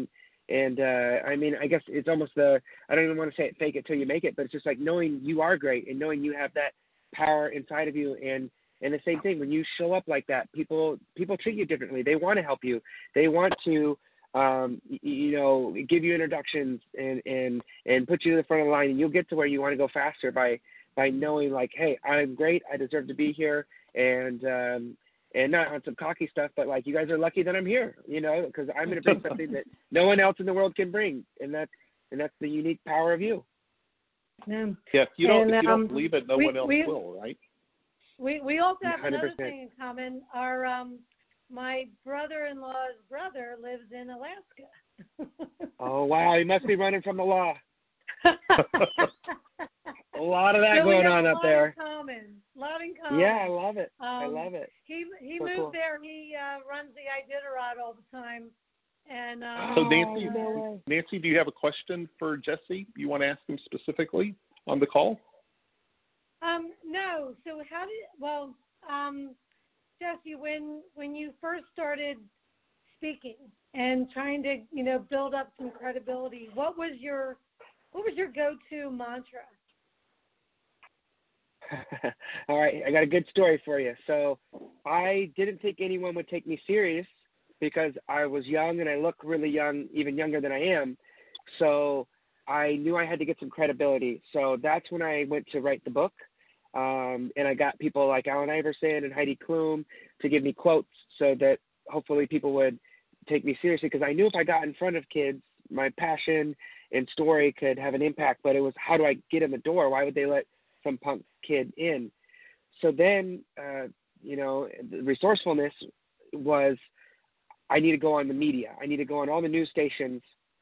And uh, I mean, I guess it's almost the, I don't even want to say it, fake it till you make it, but it's just like knowing you are great and knowing you have that power inside of you. And, and the same thing, when you show up like that, people, people treat you differently. They want to help you. They want to, um, you know, give you introductions and, and, and put you in the front of the line, and you'll get to where you want to go faster by, by knowing like, hey, I'm great. I deserve to be here. And, um, and not on some cocky stuff, but like, you guys are lucky that I'm here, you know, because I'm going to bring something that no one else in the world can bring. And that's, and that's the unique power of you. Yeah. Yeah. If you don't, and, if you um, don't believe it, no we, one else we, will, right? We, we also have one hundred percent. another thing in common. Our, um, my brother-in-law's brother lives in Alaska. Oh, wow. He must be running from the law. A lot of that so going on up there. A lot in common. A lot in common. Yeah, I love it. Um, I love it. He he so moved cool. there. He uh, runs the Iditarod all the time. And um, so Nancy, no Nancy, do you have a question for Jesse? You want to ask him specifically on the call? Um, no. So how did well, um, Jesse, when when you first started speaking and trying to you know build up some credibility, what was your what was your go-to mantra? All right, I got a good story for you. So I didn't think anyone would take me serious because I was young and I look really young, even younger than I am. So I knew I had to get some credibility. So that's when I went to write the book. Um, and I got people like Allen Iverson and Heidi Klum to give me quotes so that hopefully people would take me seriously, because I knew if I got in front of kids, my passion and story could have an impact, but it was, how do I get in the door? Why would they let some punk kid in? So then, uh, you know, the resourcefulness was, I need to go on the media. I need to go on all the news stations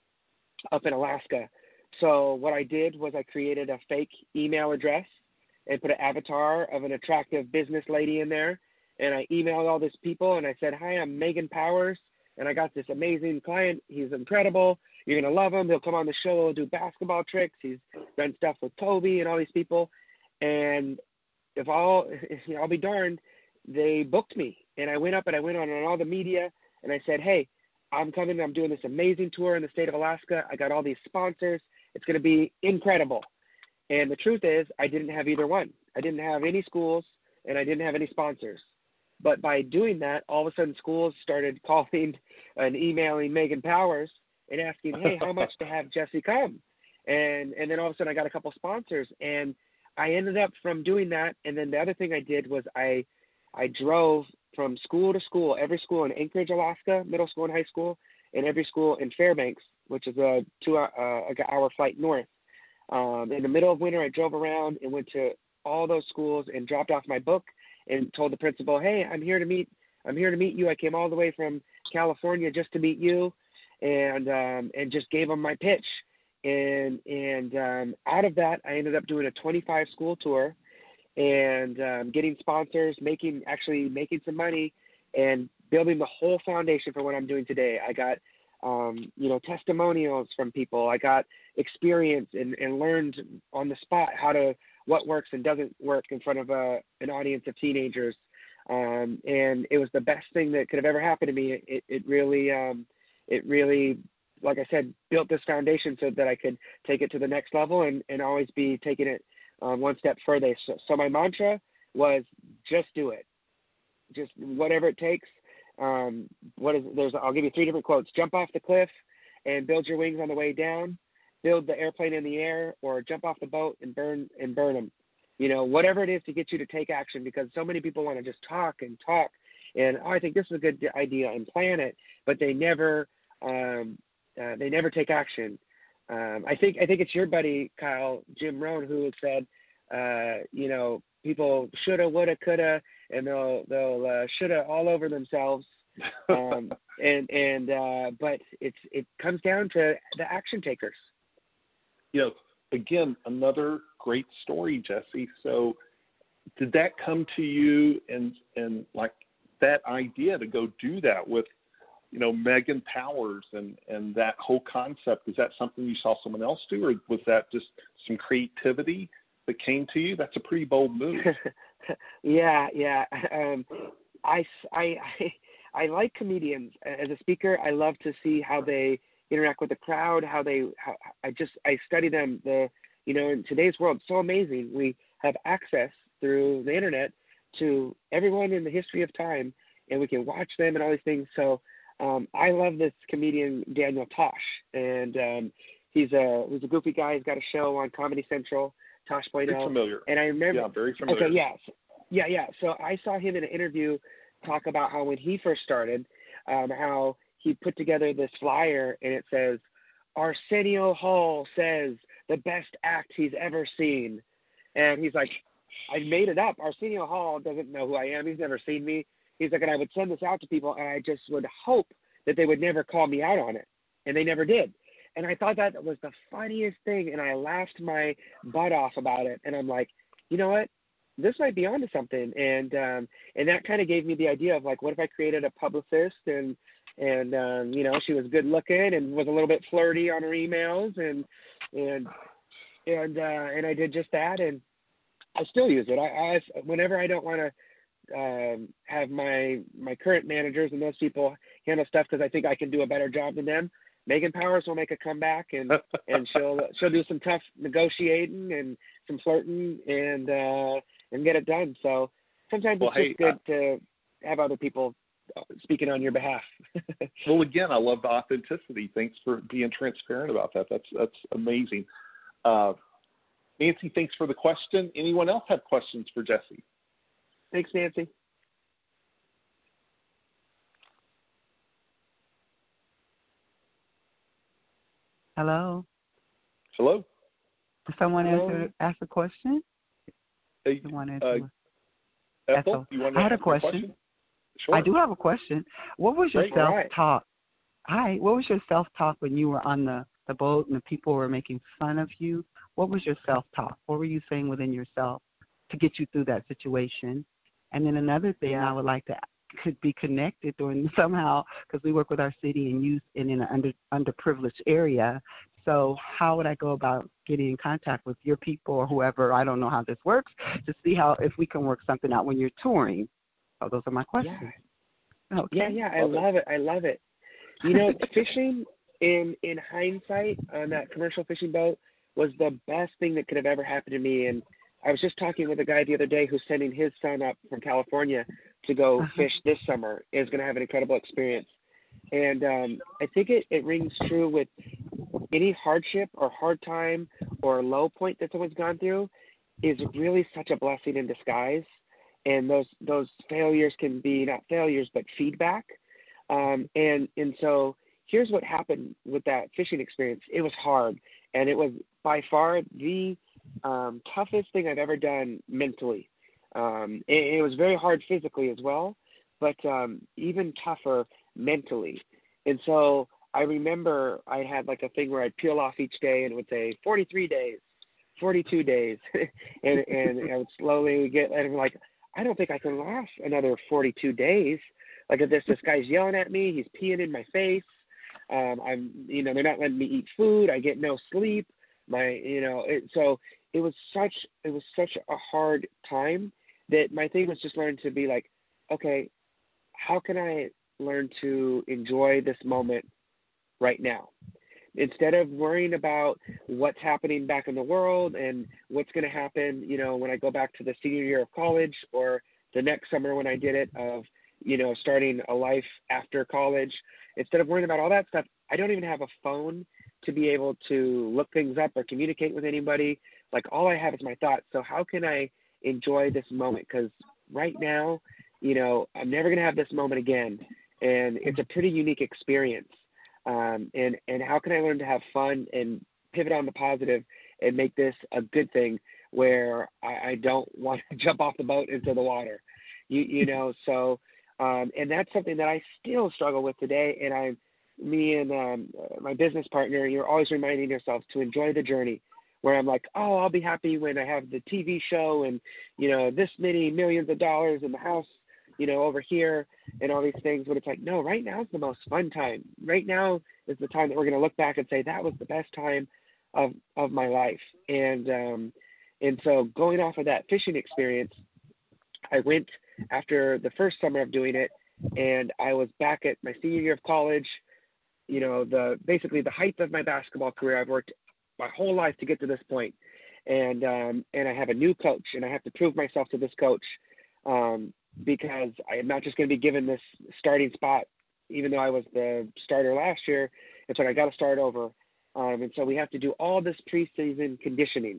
up in Alaska. So what I did was I created a fake email address and put an avatar of an attractive business lady in there. And I emailed all these people and I said, hi, I'm Megan Powers. And I got this amazing client. He's incredible. You're going to love him. He'll come on the show. He'll do basketball tricks. He's done stuff with Kobe and all these people. And if all, you know, I'll be darned, they booked me. And I went up and I went on, on all the media and I said, hey, I'm coming. I'm doing this amazing tour in the state of Alaska. I got all these sponsors. It's going to be incredible. And the truth is, I didn't have either one. I didn't have any schools and I didn't have any sponsors. But by doing that, all of a sudden schools started calling and emailing Megan Powers and asking, hey, how much to have Jesse come? And and then all of a sudden I got a couple sponsors. And I ended up from doing that. And then the other thing I did was I I drove from school to school, every school in Anchorage, Alaska, middle school and high school, and every school in Fairbanks, which is a two uh, hour flight north. Um, in the middle of winter, I drove around and went to all those schools and dropped off my book and told the principal, hey, I'm here to meet, I'm here to meet you. I came all the way from California just to meet you, and um, and just gave them my pitch. And and um, out of that, I ended up doing a twenty-five school tour and um, getting sponsors, making actually making some money, and building the whole foundation for what I'm doing today. I got um, you know testimonials from people. I got experience and, and learned on the spot how to what works and doesn't work in front of a, an audience of teenagers. Um, and it was the best thing that could have ever happened to me. It, it really, um, it really, like I said, built this foundation so that I could take it to the next level and, and always be taking it um, one step further. So, so my mantra was just do it. Just whatever it takes. Um, what is there's, I'll give you three different quotes. Jump off the cliff and build your wings on the way down. Build the airplane in the air, or jump off the boat and burn and burn them. You know, whatever it is to get you to take action, because so many people want to just talk and talk and, oh, I think this is a good idea and plan it, but they never, um, uh, they never take action. Um, I think, I think it's your buddy, Kyle, Jim Rohn, who said, uh, you know, people shoulda, woulda, coulda, and they'll, they'll, uh, shoulda all over themselves. um, and, and, uh, but it's, it comes down to the action takers. You know, again, another great story, Jesse. So did that come to you and, and like that idea to go do that with, you know, Megan Powers and, and that whole concept? Is that something you saw someone else do, or was that just some creativity that came to you? That's a pretty bold move. yeah, yeah. Um, I, I, I, I like comedians. As a speaker, I love to see how they interact with the crowd, how they, how, I just, I study them. The, you know, in today's world, so amazing. We have access through the internet to everyone in the history of time, and we can watch them and all these things. So um, I love this comedian, Daniel Tosh, and um, he's a he's a goofy guy. He's got a show on Comedy Central, Tosh Point Very oh. familiar. And I remember, yeah, very familiar. Okay, yeah, yeah, yeah. So I saw him in an interview talk about how when he first started, um, how he put together this flyer, and it says, Arsenio Hall says the best act he's ever seen. And he's like, I made it up. Arsenio Hall doesn't know who I am. He's never seen me. He's like, and I would send this out to people, and I just would hope that they would never call me out on it. And they never did. And I thought that was the funniest thing, and I laughed my butt off about it. And I'm like, you know what? This might be onto something. And um, and that kind of gave me the idea of, like, what if I created a publicist, and, and um, you know, she was good looking and was a little bit flirty on her emails, and and and uh, and I did just that, and I still use it. I, I whenever I don't want to um, have my my current managers and those people handle stuff because I think I can do a better job than them, Megan Powers will make a comeback, and and she'll she'll do some tough negotiating and some flirting, and uh, and get it done. So sometimes well, it's just hey, good uh, to have other people speaking on your behalf. well, again, I love the authenticity. Thanks for being transparent about that. That's that's amazing. Uh, Nancy, thanks for the question. Anyone else have questions for Jesse? Thanks, Nancy. Hello. Hello. Does someone Hello? answer ask a question? Hey, Someone uh, answer. Ethel, you want to I had a ask question. question? Sure. I do have a question. What was your Great. self-talk? Hi. What was your self-talk when you were on the, the boat and the people were making fun of you? What was your self-talk? What were you saying within yourself to get you through that situation? And then another thing Yeah. I would like to could be connected during somehow, because we work with our city and youth and in an under underprivileged area. So how would I go about getting in contact with your people or whoever? I don't know how this works, to see how if we can work something out when you're touring. So those are my questions. Yeah, okay. yeah, yeah. I Love it. love it. I love it. You know, fishing in in hindsight on that commercial fishing boat was the best thing that could have ever happened to me. And I was just talking with a guy the other day who's sending his son up from California to go Uh-huh. fish this summer. Is going to have an incredible experience. And um, I think it, it rings true with any hardship or hard time or low point that someone's gone through is really such a blessing in disguise. And those those failures can be not failures, but feedback. Um, and and so here's what happened with that fishing experience. It was hard, and it was by far the um, toughest thing I've ever done mentally. Um, it, it was very hard physically as well, but um, even tougher mentally. And so I remember I had like a thing where I'd peel off each day, and it would say forty-three days, forty-two days, and and I would slowly get, and I'm like, I don't think I can last another forty-two days. Like if this this guy's yelling at me, he's peeing in my face. Um, I'm, you know, they're not letting me eat food. I get no sleep. My, you know, it, so it was such it was such a hard time that my thing was just learning to be like, okay, how can I learn to enjoy this moment right now? Instead of worrying about what's happening back in the world and what's going to happen, you know, when I go back to the senior year of college or the next summer when I did it of, you know, starting a life after college, instead of worrying about all that stuff, I don't even have a phone to be able to look things up or communicate with anybody. Like all I have is my thoughts. So how can I enjoy this moment? Because right now, you know, I'm never going to have this moment again. And it's a pretty unique experience. Um, and, and how can I learn to have fun and pivot on the positive and make this a good thing where I, I don't want to jump off the boat into the water, you, you know? So, um, and that's something that I still struggle with today. And I'm, me and um, my business partner, you're always reminding yourselves to enjoy the journey, where I'm like, oh, I'll be happy when I have the T V show and, you know, this many millions of dollars in the house, you know, over here and all these things. But it's like, no, right now is the most fun time. Right now is the time that we're going to look back and say, that was the best time of, of my life. And, um, and so going off of that fishing experience, I went after the first summer of doing it, and I was back at my senior year of college, you know, the basically the height of my basketball career. I've worked my whole life to get to this point, and um, and I have a new coach, and I have to prove myself to this coach um, because I am not just going to be given this starting spot, even though I was the starter last year. It's like I got to start over, um, and so we have to do all this preseason conditioning.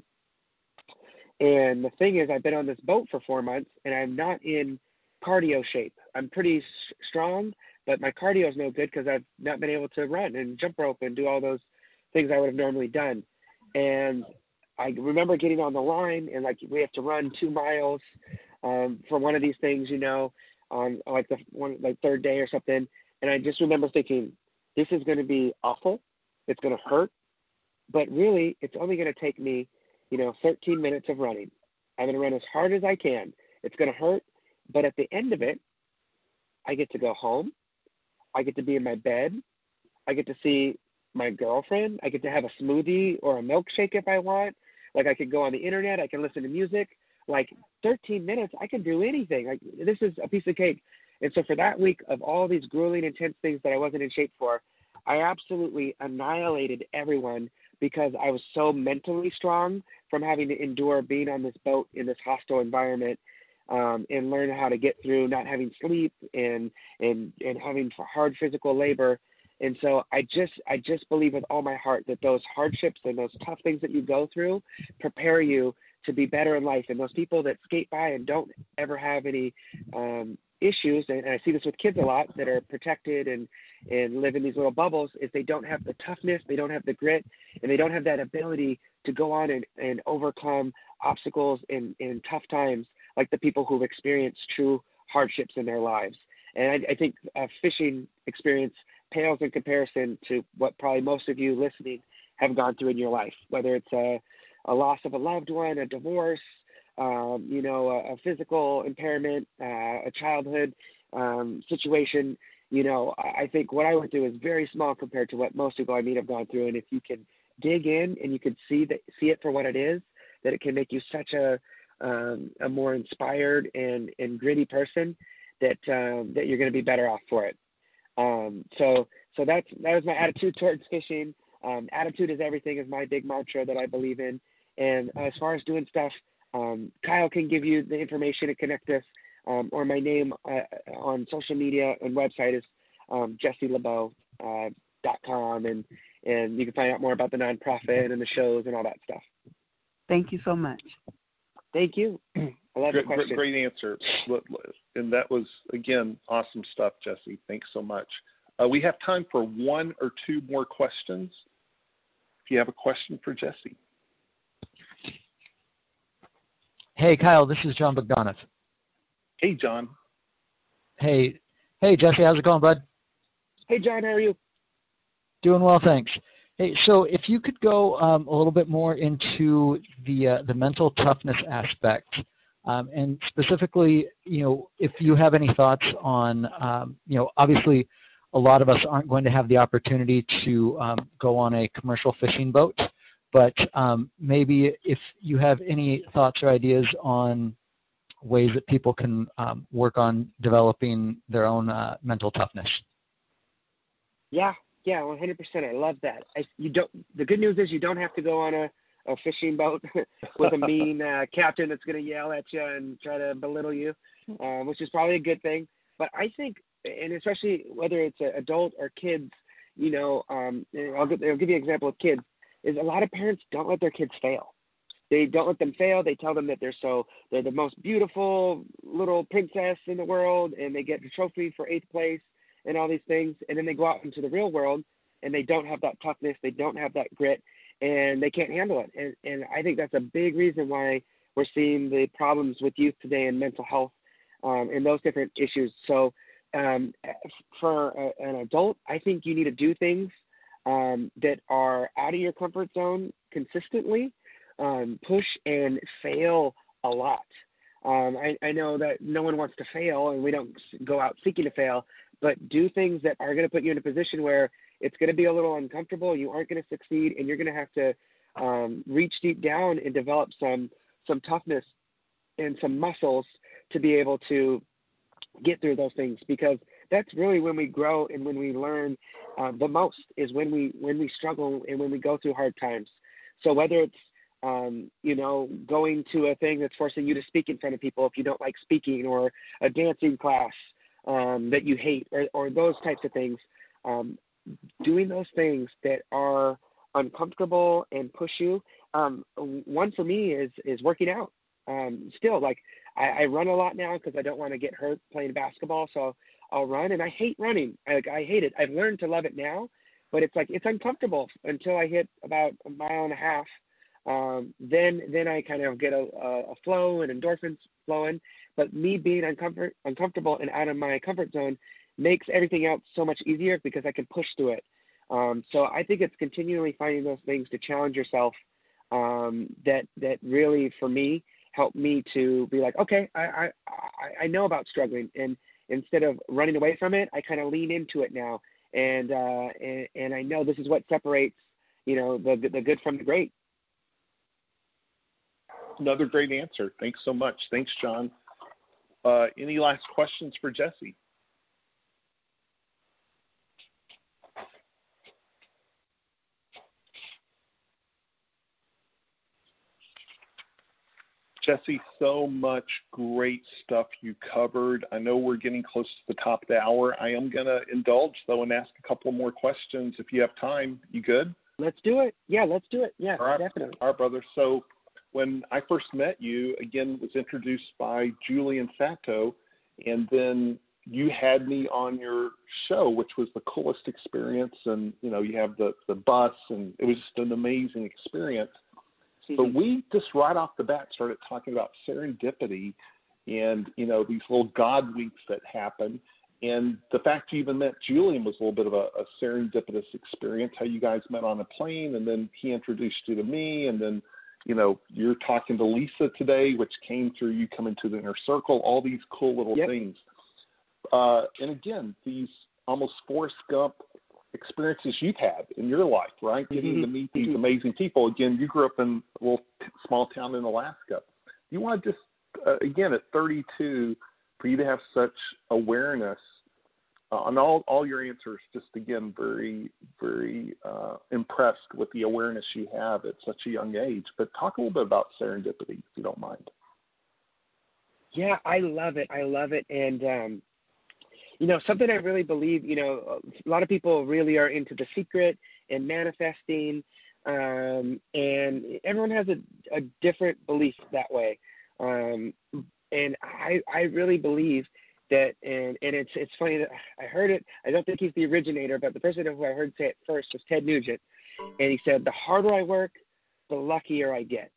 And the thing is, I've been on this boat for four months, and I'm not in cardio shape. I'm pretty s- strong, but my cardio is no good because I've not been able to run and jump rope and do all those things I would have normally done. And I remember getting on the line, and like we have to run two miles um, for one of these things, you know, on like the one like third day or something. And I just remember thinking, this is going to be awful. It's going to hurt, but really, it's only going to take me, you know, thirteen minutes of running. I'm going to run as hard as I can. It's going to hurt, but at the end of it, I get to go home. I get to be in my bed. I get to see my girlfriend. I get to have a smoothie or a milkshake if I want. Like I could go on the internet. I can listen to music. Like thirteen minutes, I can do anything. Like this is a piece of cake. And so for that week of all these grueling, intense things that I wasn't in shape for, I absolutely annihilated everyone because I was so mentally strong from having to endure being on this boat in this hostile environment, um, and learn how to get through not having sleep and, and, and having hard physical labor. And so I just, I just believe with all my heart that those hardships and those tough things that you go through prepare you to be better in life. And those people that skate by and don't ever have any um, issues, and I see this with kids a lot that are protected and, and live in these little bubbles, is they don't have the toughness, they don't have the grit, and they don't have that ability to go on and, and overcome obstacles in, in tough times like the people who've experienced true hardships in their lives. And I, I think a fishing experience pales in comparison to what probably most of you listening have gone through in your life, whether it's a, a loss of a loved one, a divorce, um, you know, a, a physical impairment, uh, a childhood um, situation. You know, I, I think what I went through is very small compared to what most people I meet have gone through. And if you can dig in and you can see that, see it for what it is, that it can make you such a um, a more inspired and, and gritty person, that um, that you're going to be better off for it. Um, so so that's that was my attitude towards fishing. Um, attitude is everything is my big mantra that I believe in. And as far as doing stuff, um, Kyle can give you the information to connect us, um, or my name uh, on social media and website is um, jesse lebeau dot com, and and you can find out more about the nonprofit and the shows and all that stuff. Thank you so much. Thank you. I love Great, the question. great answer. And that was, again, awesome stuff, Jesse. Thanks so much. Uh, we have time for one or two more questions. If you have a question for Jesse. Hey, Kyle, this is John Bogdanov. Hey, John. Hey, hey, Jesse, how's it going, bud? Hey, John, how are you? Doing well, thanks. Hey, so if you could go um, a little bit more into the uh, the mental toughness aspect, um, and specifically, you know, if you have any thoughts on, um, you know, obviously, a lot of us aren't going to have the opportunity to um, go on a commercial fishing boat, but um, maybe if you have any thoughts or ideas on ways that people can um, work on developing their own uh, mental toughness. Yeah. Yeah, one hundred percent. I love that. I, you don't. The good news is you don't have to go on a, a fishing boat with a mean uh, captain that's going to yell at you and try to belittle you, um, which is probably a good thing. But I think, and especially whether it's an adult or kids, you know, um, I'll, give, I'll give you an example of kids, is a lot of parents don't let their kids fail. They don't let them fail. They tell them that they're so they're the most beautiful little princess in the world, and they get the trophy for eighth place and all these things, and then they go out into the real world and they don't have that toughness, they don't have that grit, and they can't handle it. And, and I think that's a big reason why we're seeing the problems with youth today in mental health um, and those different issues. So um, for a, an adult, I think you need to do things um, that are out of your comfort zone consistently, um, push and fail a lot. Um, I, I know that no one wants to fail, and we don't go out seeking to fail, but do things that are going to put you in a position where it's going to be a little uncomfortable. You aren't going to succeed, and you're going to have to um, reach deep down and develop some some toughness and some muscles to be able to get through those things, because that's really when we grow and when we learn uh, the most is when we when we struggle and when we go through hard times. So whether it's um, you know, going to a thing that's forcing you to speak in front of people if you don't like speaking, or a dancing class um, that you hate, or, or those types of things, um, doing those things that are uncomfortable and push you. Um, one for me is is working out. Um, still, like I, I run a lot now because I don't want to get hurt playing basketball. So I'll run, and I hate running. I, like I hate it. I've learned to love it now, but it's like it's uncomfortable until I hit about a mile and a half. Um, then then I kind of get a, a flow and endorphins flowing. But me being uncomfort, uncomfortable and out of my comfort zone makes everything else so much easier because I can push through it. Um, so I think it's continually finding those things to challenge yourself um, that that really, for me, help me to be like, okay, I, I, I know about struggling. And instead of running away from it, I kind of lean into it now. And, uh, and, and I know this is what separates, you know, the, the good from the great. Another great answer. Thanks so much. Thanks, John. Uh, any last questions for Jesse? Jesse, so much great stuff you covered. I know we're getting close to the top of the hour. I am going to indulge, though, and ask a couple more questions if you have time. You good? Let's do it. Yeah, let's do it. Yeah, all right, definitely. All right, brother. So when I first met you, again, was introduced by Julian Fatto, and then you had me on your show, which was the coolest experience. And, you know, you have the, the bus, and it was just an amazing experience. Mm-hmm. But we just right off the bat started talking about serendipity and, you know, these little God winks that happen. And the fact you even met Julian was a little bit of a, a serendipitous experience, how you guys met on a plane, and then he introduced you to me, and then, you know, you're talking to Lisa today, which came through you coming to the inner circle, all these cool little yep. things. Uh, and again, these almost Forrest Gump experiences you've had in your life, right? Getting mm-hmm. to meet these mm-hmm. amazing people. Again, you grew up in a little small town in Alaska. You want to just, uh, again, at thirty-two, for you to have such awareness uh, on all, all your answers, just again, very, very uh, impressed with the awareness you have at such a young age. But talk a little bit about serendipity, if you don't mind. Yeah, I love it. I love it. And, um, you know, something I really believe, you know, a lot of people really are into The Secret and manifesting, um, and everyone has a, a different belief that way. Um, and I, I really believe that, and, and it's it's funny that I heard it, I don't think he's the originator, but the person who I heard say it first was Ted Nugent. And he said, the harder I work, the luckier I get.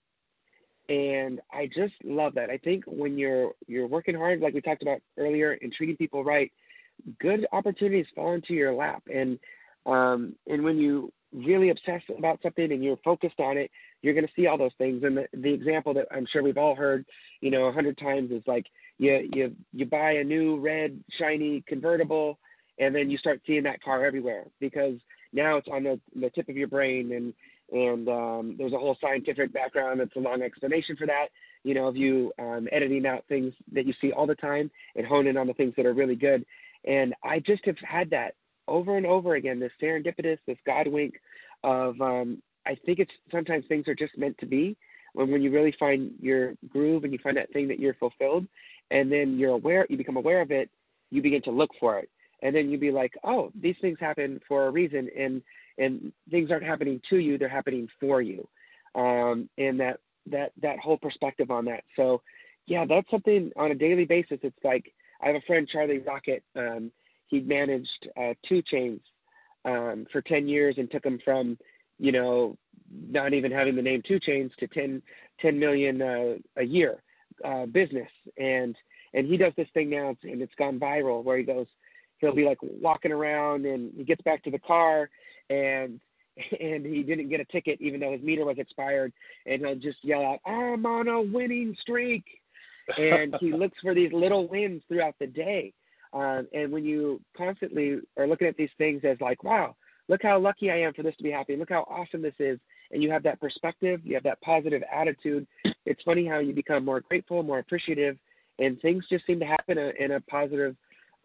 And I just love that. I think when you're you're working hard, like we talked about earlier, and treating people right, good opportunities fall into your lap. And um, and when you really obsess about something and you're focused on it, you're going to see all those things. And the, the example that I'm sure we've all heard, you know, a hundred times is like you you you buy a new red shiny convertible, and then you start seeing that car everywhere because now it's on the, the tip of your brain. And and um, there's a whole scientific background. That's a long explanation for that. You know, of you um, editing out things that you see all the time and honing on the things that are really good. And I just have had that over and over again, this serendipitous, this God wink of, um, I think it's sometimes things are just meant to be when, when you really find your groove and you find that thing that you're fulfilled, and then you're aware, you become aware of it, you begin to look for it. And then you be like, oh, these things happen for a reason. And, and things aren't happening to you, they're happening for you. Um, and that, that, that whole perspective on that. So yeah, that's something on a daily basis. It's like, I have a friend, Charlie Rocket. Um, he managed uh, two Chainz um, for ten years and took them from, you know, not even having the name two Chainz to ten, ten million uh, a year uh, business. And and he does this thing now, and it's gone viral, where he goes, he'll be like walking around, and he gets back to the car, and and he didn't get a ticket even though his meter was expired, and he'll just yell out, "I'm on a winning streak." And he looks for these little wins throughout the day. Um, and when you constantly are looking at these things as like, wow, look how lucky I am for this to be happening. Look how awesome this is. And you have that perspective, you have that positive attitude. It's funny how you become more grateful, more appreciative, and things just seem to happen in a, in a positive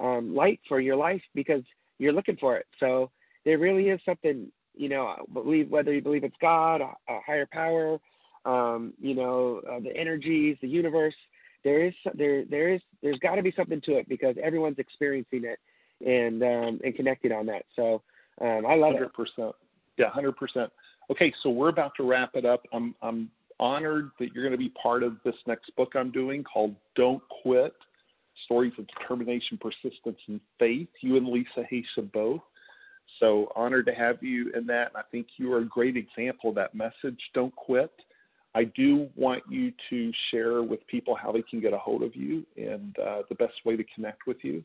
um, light for your life because you're looking for it. So there really is something, you know, believe whether you believe it's God, a, a higher power, um, you know, uh, the energies, the universe. There is there there is there's got to be something to it because everyone's experiencing it and um, and connected on that. So um, I love one hundred percent. It. Yeah, one hundred percent. Okay, so we're about to wrap it up. I'm I'm honored that you're going to be part of this next book I'm doing called Don't Quit: Stories of Determination, Persistence, and Faith. You and Lisa Haisha both. So honored to have you in that. And I think you are a great example of that message, don't quit. I do want you to share with people how they can get a hold of you and uh, the best way to connect with you.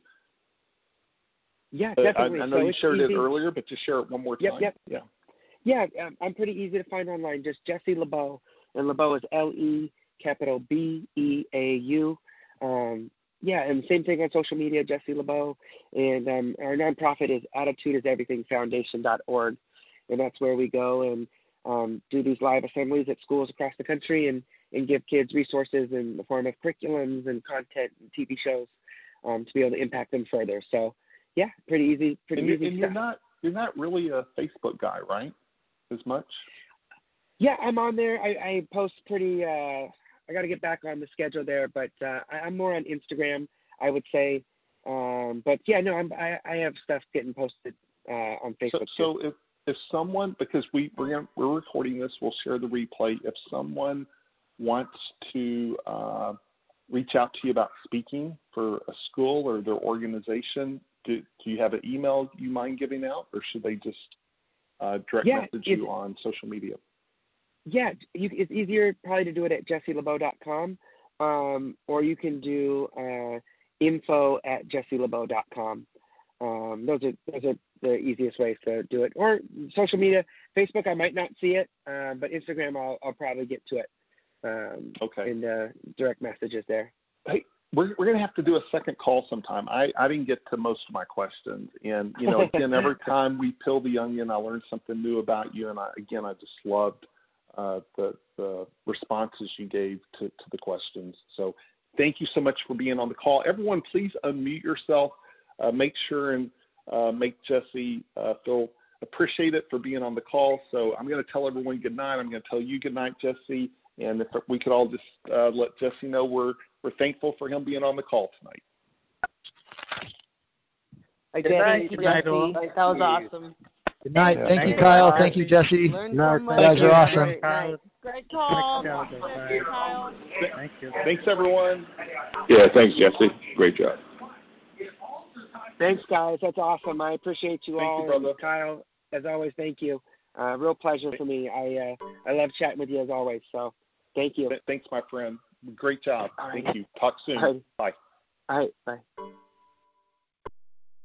Yeah, definitely. Uh, I, I know so you shared easy. it earlier, but just share it one more yep, time. Yep. Yeah. Yeah, I'm pretty easy to find online. Just Jesse LeBeau, and LeBeau is L E capital B E A U. Um, yeah, and same thing on social media, Jesse LeBeau. And um, our nonprofit is attitude is everything foundation dot org, and that's where we go and um, do these live assemblies at schools across the country and, and give kids resources in the form of curriculums and content and T V shows um, to be able to impact them further. So, yeah, pretty easy, pretty and easy and stuff. You're not you're not really a Facebook guy, right? As much? Yeah, I'm on there. I, I post pretty. Uh, I got to get back on the schedule there, but uh, I, I'm more on Instagram, I would say. Um, but yeah, no, I'm, I, I have stuff getting posted uh, on Facebook. So, so if if someone, because we we're gonna, we're recording this, we'll share the replay. If someone wants to uh, reach out to you about speaking for a school or their organization, do, do you have an email you mind giving out, or should they just uh, direct yeah, message you on social media? Yeah, you, it's easier probably to do it at jesse lebeau dot com, um, or you can do uh, info at jesse lebeau dot com. Um, those are those are the easiest ways to do it. Or social media, Facebook, I might not see it, uh, but Instagram, I'll, I'll probably get to it. Um, okay. In the direct messages there. Hey, we're we're gonna have to do a second call sometime. I, I didn't get to most of my questions, and you know, again, every time we peel the onion, I learned something new about you, and I, again, I just loved uh, the the responses you gave to to the questions. So thank you so much for being on the call. Everyone, please unmute yourself. Uh, make sure and uh, make Jesse uh, feel appreciated for being on the call. So I'm going to tell everyone good night. I'm going to tell you good night, Jesse. And if we could all just uh, let Jesse know we're we're thankful for him being on the call tonight. Good night. Good night, Jesse. That was awesome. Good night. Yeah. Thank Thank you, you, Kyle. Kyle. Thank you, Jesse. Learned No, so much. You guys are awesome. Great, night. Great call. Kyle. Thank you, Kyle. Thank you. Thanks, everyone. Yeah, thanks, Jesse. Great job. Thanks, guys. That's awesome. I appreciate you Thank all. you, brother. And Kyle, as always, thank you. Uh, real pleasure for me. I uh, I love chatting with you as always. So thank you. Thanks, my friend. Great job. All right. Thank you. Talk soon. All right. Bye. All right. Bye.